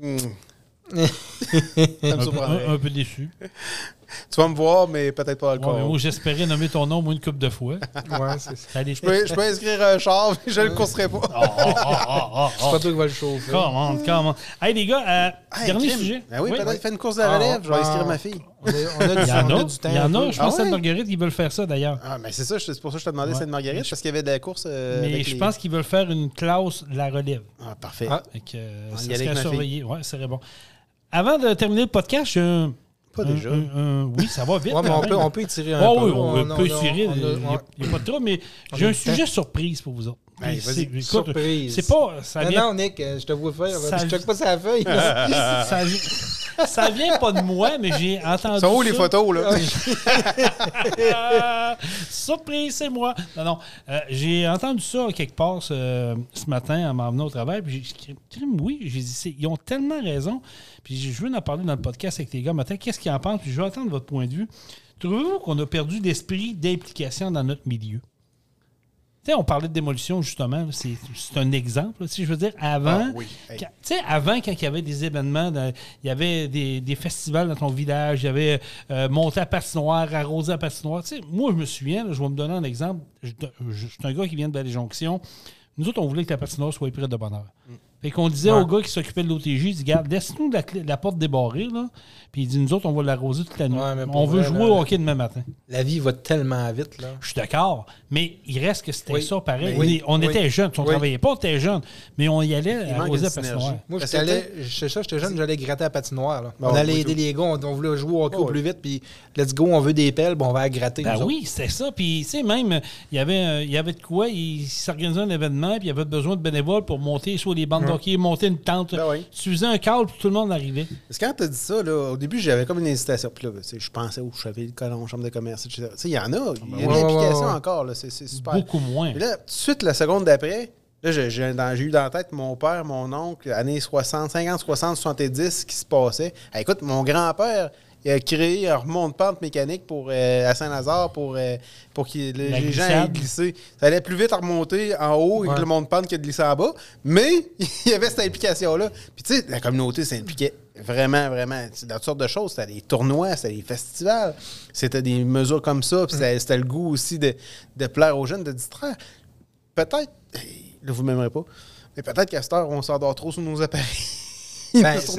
Un peu déçu. Tu vas me voir, mais peut-être pas dans le moi, j'espérais nommer ton nom une couple de fois. Je peux inscrire un char, mais je ne le courserai pas. C'est pas toi qui va le chauffer. Comment? Hey, les gars, dernier sujet. Oui, peut-être faire une course de relève. Je vais inscrire ma fille. Il y en a, je pense, Sainte-Marguerite, ils veulent faire ça, d'ailleurs. Ah, mais c'est ça, c'est pour ça que je te demandais Sainte-Marguerite, parce qu'il y avait de la course. Mais je pense qu'ils veulent faire une classe de la relève. Ah, parfait. Ça serait à surveiller. Ouais, ça serait bon. Avant de terminer le podcast, j'ai pas déjà. Oui, ça va vite. Ouais, mais on peut étirer un peu. Oui, on peut étirer. Il n'y a pas de trouble, mais j'ai un sujet surprise pour vous autres. Surprise. C'est pas. Non, Nick, je te vois faire. Je ne check pas sa feuille. Ça vient pas de moi, mais j'ai entendu. Sont où les photos, là? Surprise, c'est moi. Non. J'ai entendu ça quelque part ce matin en m'en venant au travail. Puis j'ai dit, ils ont tellement raison. Puis je veux en parler dans le podcast avec les gars matin. Qu'est-ce qu'ils en pensent? Puis je veux entendre votre point de vue. Trouvez-vous qu'on a perdu l'esprit d'implication dans notre milieu? Tu sais, on parlait de démolition, justement. C'est un exemple. Si je veux dire, avant, avant, quand il y avait des événements, il y avait des festivals dans ton village, il y avait monter à patinoire, arroser à patinoire. Tu sais, moi, je me souviens, là, je vais me donner un exemple. Je suis un gars qui vient de Vallée-Jonction. Nous autres, on voulait que la patinoire soit près de bonne heure. Fait qu'on disait au gars qui s'occupait de l'OTJ, il dit, regarde, laisse-nous la porte débarrée, là. Puis il dit, nous autres, on va l'arroser toute la nuit. On veut jouer au hockey demain matin. La vie va tellement vite, là. Je suis d'accord, mais il reste que c'était ça pareil. Oui. On était jeunes, on ne travaillait pas, on était jeunes, mais on y allait arroser à patinoire. Moi, j'étais jeune, j'allais gratter à patinoire. Là. On allait aider les gars, on voulait jouer au hockey au plus vite, puis let's go, on veut des pelles, on va gratter. Ben oui, c'était ça. Puis, tu sais, même, il y avait de quoi, il s'organisait un événement, puis il y avait besoin de bénévoles pour monter sur les bandes de hockey, monter une tente. Tu faisais un câble, puis tout le monde arrivait. Parce que quand tu as dit ça, là, au début, j'avais comme une hésitation. Puis là, je pensais au Chevalier de Colomb, chambre de commerce, etc. Il y en a. Il y a de l'implication encore. Là, c'est super. Beaucoup moins. Puis là, tout de suite, la seconde d'après, là, j'ai eu dans la tête mon père, mon oncle, années 60, 50, 60, 70, ce qui se passait. Écoute, mon grand-père, il a créé un remont-de-pente mécanique à Saint-Lazare pour que les gens aient glissé. Ça allait plus vite à remonter en haut avec le monte-pente que de glisser en bas. Mais il y avait cette implication-là. Puis tu sais, la communauté s'impliquait vraiment, vraiment. Dans toutes sortes de choses. C'était des tournois, c'était des festivals. C'était des mesures comme ça. Puis c'était le goût aussi de plaire aux jeunes, de distraire. Peut-être, là, vous ne m'aimerez pas, mais peut-être qu'à cette heure, on s'endort trop sur nos appareils. Sur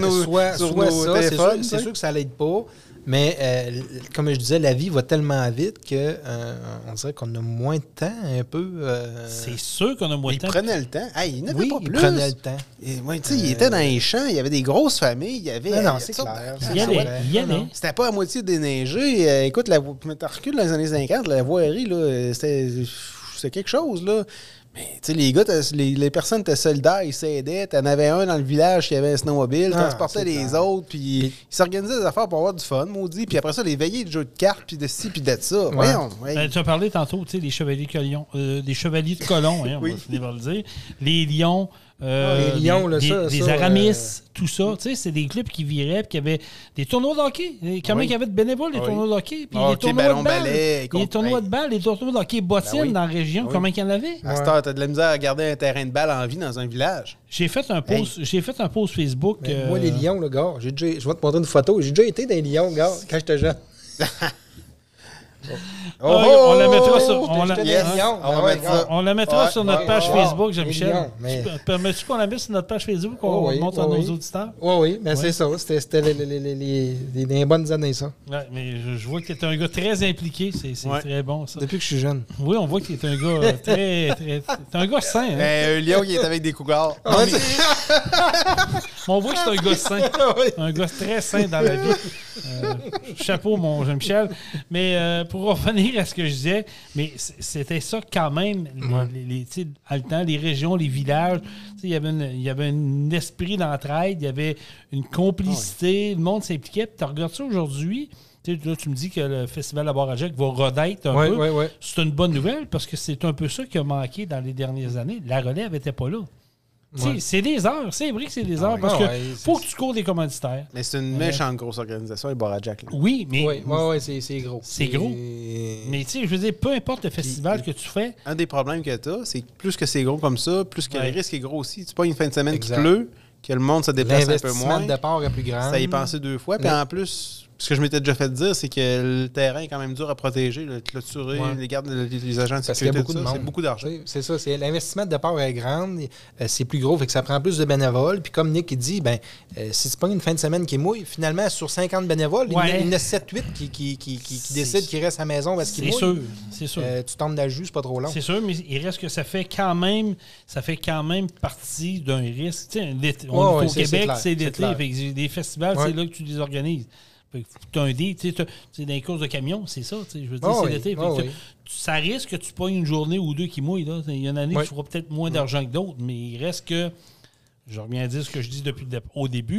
nos téléphones. C'est sûr que ça l'aide pas. Mais comme je disais, la vie va tellement vite qu'on dirait qu'on a moins de temps un peu. C'est sûr qu'on a moins de temps. Il prenait le temps. Il n'avait pas plus. Il prenait le temps. Il était dans les champs, il y avait des grosses familles. Il y avait, non, c'est clair. Il y allait. C'était pas à moitié déneigé. Écoute, tu recules dans les années 50, la voirie, là, c'était quelque chose, là. Mais, tu sais, les gars, les personnes étaient solidaires, ils s'aidaient. T'en avais un dans le village qui avait un snowmobile, transportait les autres, puis ils s'organisaient des affaires pour avoir du fun, maudit. Puis après ça, les veillées de jeux de cartes, puis de ci, puis de ça. Voyons. Tu as parlé tantôt, tu sais, des chevaliers de colons, on va finir par le dire. Les lions. Les lions, les Aramis, tout ça. Tu sais, c'est des clubs qui viraient, puis qui avaient des tournois de hockey. Combien il y avait de bénévoles, les tournois de hockey? Puis les tournois de balles. Les tournois de balles, les tournois de hockey bottines dans la région. Combien il y en avait? À cette heure, t'as de la misère à garder un terrain de balle en vie dans un village. J'ai fait un post Facebook. Moi, les lions, le gars, je vais te montrer une photo. J'ai déjà été dans les lions, gars, quand j'étais jeune. On la mettra sur notre page Facebook, Jean-Michel. Permets-tu qu'on la mette sur notre page Facebook, qu'on montre à nos auditeurs? Oui, mais c'est ça. C'était les bonnes années, ça. Ouais, mais je vois que tu es un gars très impliqué. C'est très bon, ça. Depuis que je suis jeune. Oui, on voit que tu es un gars très... T'es un gars sain. Un lion qui est avec des cougars. On voit que c'est un gars sain. Un gars très sain dans la vie. Chapeau, mon Jean-Michel. Mais pour revenir à ce que je disais, mais c'était ça quand même, à le temps, les régions, les villages, il y avait un esprit d'entraide, il y avait une complicité, le monde s'impliquait. Puis tu regardes ça aujourd'hui, là, tu me dis que le festival à Bar-à-Jacques va redaître un peu. Ouais. C'est une bonne nouvelle parce que c'est un peu ça qui a manqué dans les dernières années. La relève n'était pas là. C'est des heures, c'est vrai que c'est des heures parce que faut que tu cours des commanditaires. Mais c'est une méchante grosse organisation, les Bar-à-Jacques. Oui, mais. Oui, c'est gros. C'est gros. Mais tu sais, je veux dire, peu importe le festival que tu fais. Un des problèmes que tu as, c'est que plus que c'est gros comme ça, plus que le risque est gros aussi. Tu pas une fin de semaine qui pleut, que le monde se déplace un peu moins. L'investissement de départ est plus grand. Ça y est pensé 2 fois. Puis en plus, ce que je m'étais déjà fait dire, c'est que le terrain est quand même dur à protéger, le clôturer, les gardes, les agents de sécurité. Parce qu'il y a beaucoup de monde. C'est beaucoup d'argent. C'est ça. L'investissement de départ est grand, c'est plus gros, fait que ça prend plus de bénévoles. Puis comme Nick il dit, si c'est pas une fin de semaine qui mouille, finalement, sur 50 bénévoles, il y en a 7-8 qui décident qu'ils restent à la maison parce qu'ils mouillent. C'est sûr. Tu tombes dans le jus, c'est pas trop long. C'est sûr, mais il reste que ça fait quand même partie d'un risque. Au Québec, c'est l'été. Des festivals, c'est là que tu les organises. Tu as un dé, tu sais, dans les courses de camion, c'est ça, je veux dire, c'est l'été. Ça risque que tu pognes une journée ou deux qui mouillent. Là. Il y a une année que tu feras peut-être moins d'argent que d'autres, mais il reste que, je reviens à dire ce que je dis depuis au début,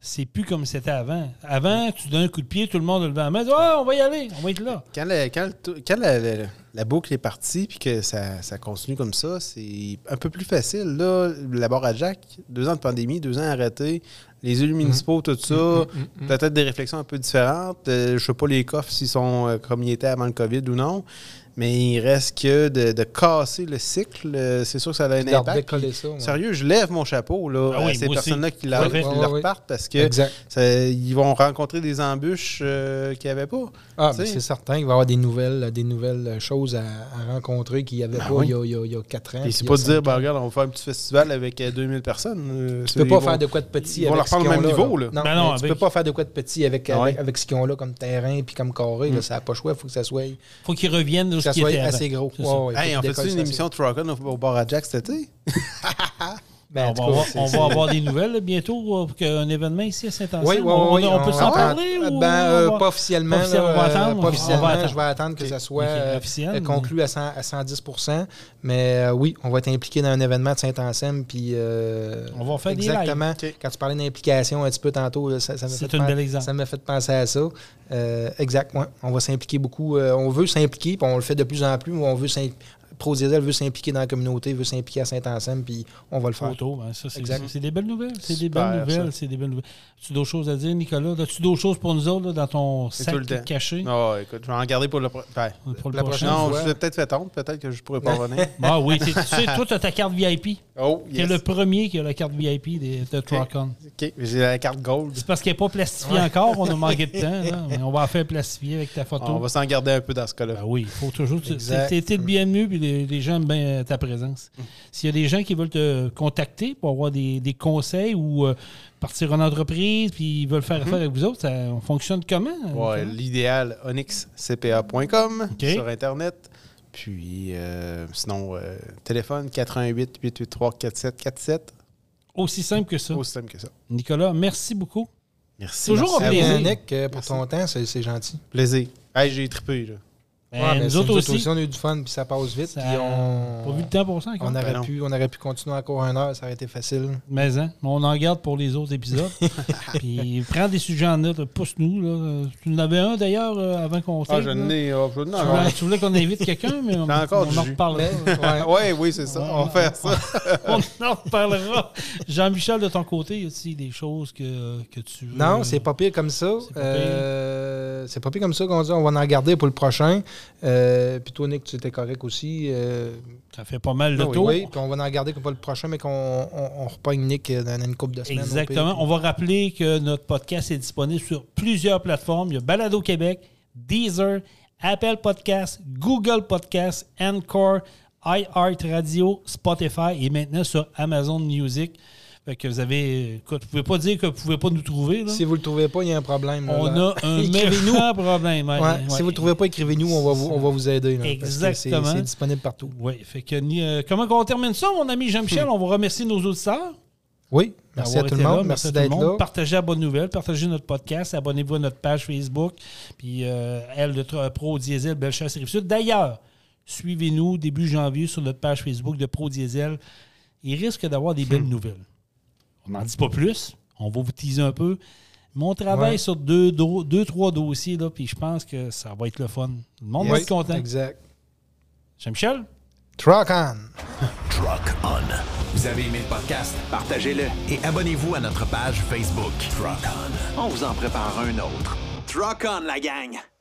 c'est plus comme c'était avant. Avant, tu donnes un coup de pied, tout le monde levait la main, on va y aller, on va être là. Quand la boucle est partie puis que ça continue comme ça, c'est un peu plus facile. Là, la barre à Jack, 2 ans de pandémie, 2 ans arrêtés, les élus municipaux, tout ça, peut-être des réflexions un peu différentes. Je sais pas les coffres s'ils sont comme ils étaient avant le COVID ou non. Mais il reste que de casser le cycle. C'est sûr que ça a un impact. Sérieux, je lève mon chapeau là, à ces personnes-là qui leur repartent parce que ils vont rencontrer des embûches qu'il n'y avait pas. Mais c'est certain qu'il va y avoir des nouvelles choses à rencontrer qu'il n'y avait pas il y a 4 ans. Et c'est pas de dire, regarde, on va faire un petit festival avec 2000 personnes. Tu peux pas faire de quoi de petit. Ils vont leur prendre le même niveau. Là. Non, tu peux pas faire de quoi de petit avec ce qu'ils ont là comme terrain puis comme carré. Ça n'a pas le choix. Il faut que ça soit... faut qu'ils reviennent que ça soit assez gros. On fait une émission de Truck On au bar à Jack cet été? On va avoir des nouvelles bientôt pour un événement ici à Saint-Anselme. Oui, on peut s'en parler? Pas officiellement. Je vais attendre que ça soit conclu à 110%. Mais oui, on va être impliqué dans un événement de Saint-Anselme. Puis, on va faire exactement. des lives. Quand tu parlais d'implication un petit peu tantôt, ça m'a fait penser à ça. Exact. Ouais. On va s'impliquer beaucoup. On veut s'impliquer, puis on le fait de plus en plus. On veut ProDiesel veut s'impliquer dans la communauté, veut s'impliquer à Saint-Anselme, puis on va le faire. C'est des belles nouvelles. C'est des belles nouvelles. As-tu d'autres choses à dire, Nicolas? As-tu d'autres choses pour nous autres là, dans ton sac caché? Oh, écoute, je vais en garder pour le prochain. Non, je l'ai peut-être fait honte. Peut-être que je pourrais pas revenir. Ah oui, tu sais, toi, tu as ta carte VIP. Oh, yes. Tu es le premier qui a la carte VIP de Truck On. OK, j'ai la carte Gold. C'est parce qu'elle n'est pas plastifiée encore. On a manqué de temps. Là, mais on va la faire plastifier avec ta photo. On va s'en garder un peu dans ce cas-là. Ben oui, il faut toujours... Tu es le bienvenu, puis les gens aiment bien ta présence. S'il y a des gens qui veulent te contacter pour avoir des conseils ou partir en entreprise, puis ils veulent faire affaire avec vous autres, ça fonctionne comment? Ouais, l'idéal, onyxcpa.com sur Internet. Puis, sinon, téléphone 418-883-4747. Aussi simple que ça. Aussi simple que ça. Nicolas, merci beaucoup. Merci. Toujours un plaisir. Nick, pour ton temps, c'est gentil. Plaisir. Hey, j'ai trippé, là. Nous autres aussi. On a eu du fun, puis ça passe vite. Pas vu le temps pour ça. On aurait pu continuer encore 1 heure, ça aurait été facile. Mais on en garde pour les autres épisodes. Puis prends des sujets en note, pousse-nous. Tu en avais un d'ailleurs avant qu'on fasse. Tu voulais qu'on invite quelqu'un, mais on en reparlera. Oui, c'est ça. On va faire ça. On en reparlera. Jean-Michel, de ton côté, y a-t-il des choses que tu veux? Non, c'est pas pire comme ça. C'est pas pire comme ça qu'on dit. On va en garder pour le prochain. Puis toi, Nick, tu étais correct aussi. Ça fait pas mal de tours. Oui, puis on va en garder pas le prochain, mais qu'on repogne Nick dans une couple de semaines. Exactement. On va rappeler que notre podcast est disponible sur plusieurs plateformes. Il y a Balado Québec, Deezer, Apple Podcasts, Google Podcasts, Encore, iHeartRadio, Spotify et maintenant sur Amazon Music. Fait que vous avez... Écoute, vous ne pouvez pas dire que vous ne pouvez pas nous trouver. Là. Si vous ne le trouvez pas, il y a un problème. On a un méchant problème. Si vous ne le trouvez pas, écrivez-nous, on va vous aider. Là, exactement. C'est disponible partout. Oui. Fait que, comment on termine ça, mon ami Jean-Michel? On va remercier nos auditeurs. Oui. Merci à tout le monde. Merci d'être là. Partagez la bonne nouvelle. Partagez notre podcast. Abonnez-vous à notre page Facebook. Puis, elle de ProDiesel, Bellechasse Rive-Sud. D'ailleurs, suivez-nous début janvier sur notre page Facebook de ProDiesel. Il risque d'avoir des belles nouvelles. On n'en dit pas plus. On va vous teaser un peu. Mais on travaille sur 2-3 dossiers, là, puis je pense que ça va être le fun. Le monde va être content. Exact. Jean-Michel? Truck On. Truck On. Vous avez aimé le podcast? Partagez-le et abonnez-vous à notre page Facebook. Truck On. On vous en prépare un autre. Truck On, la gang!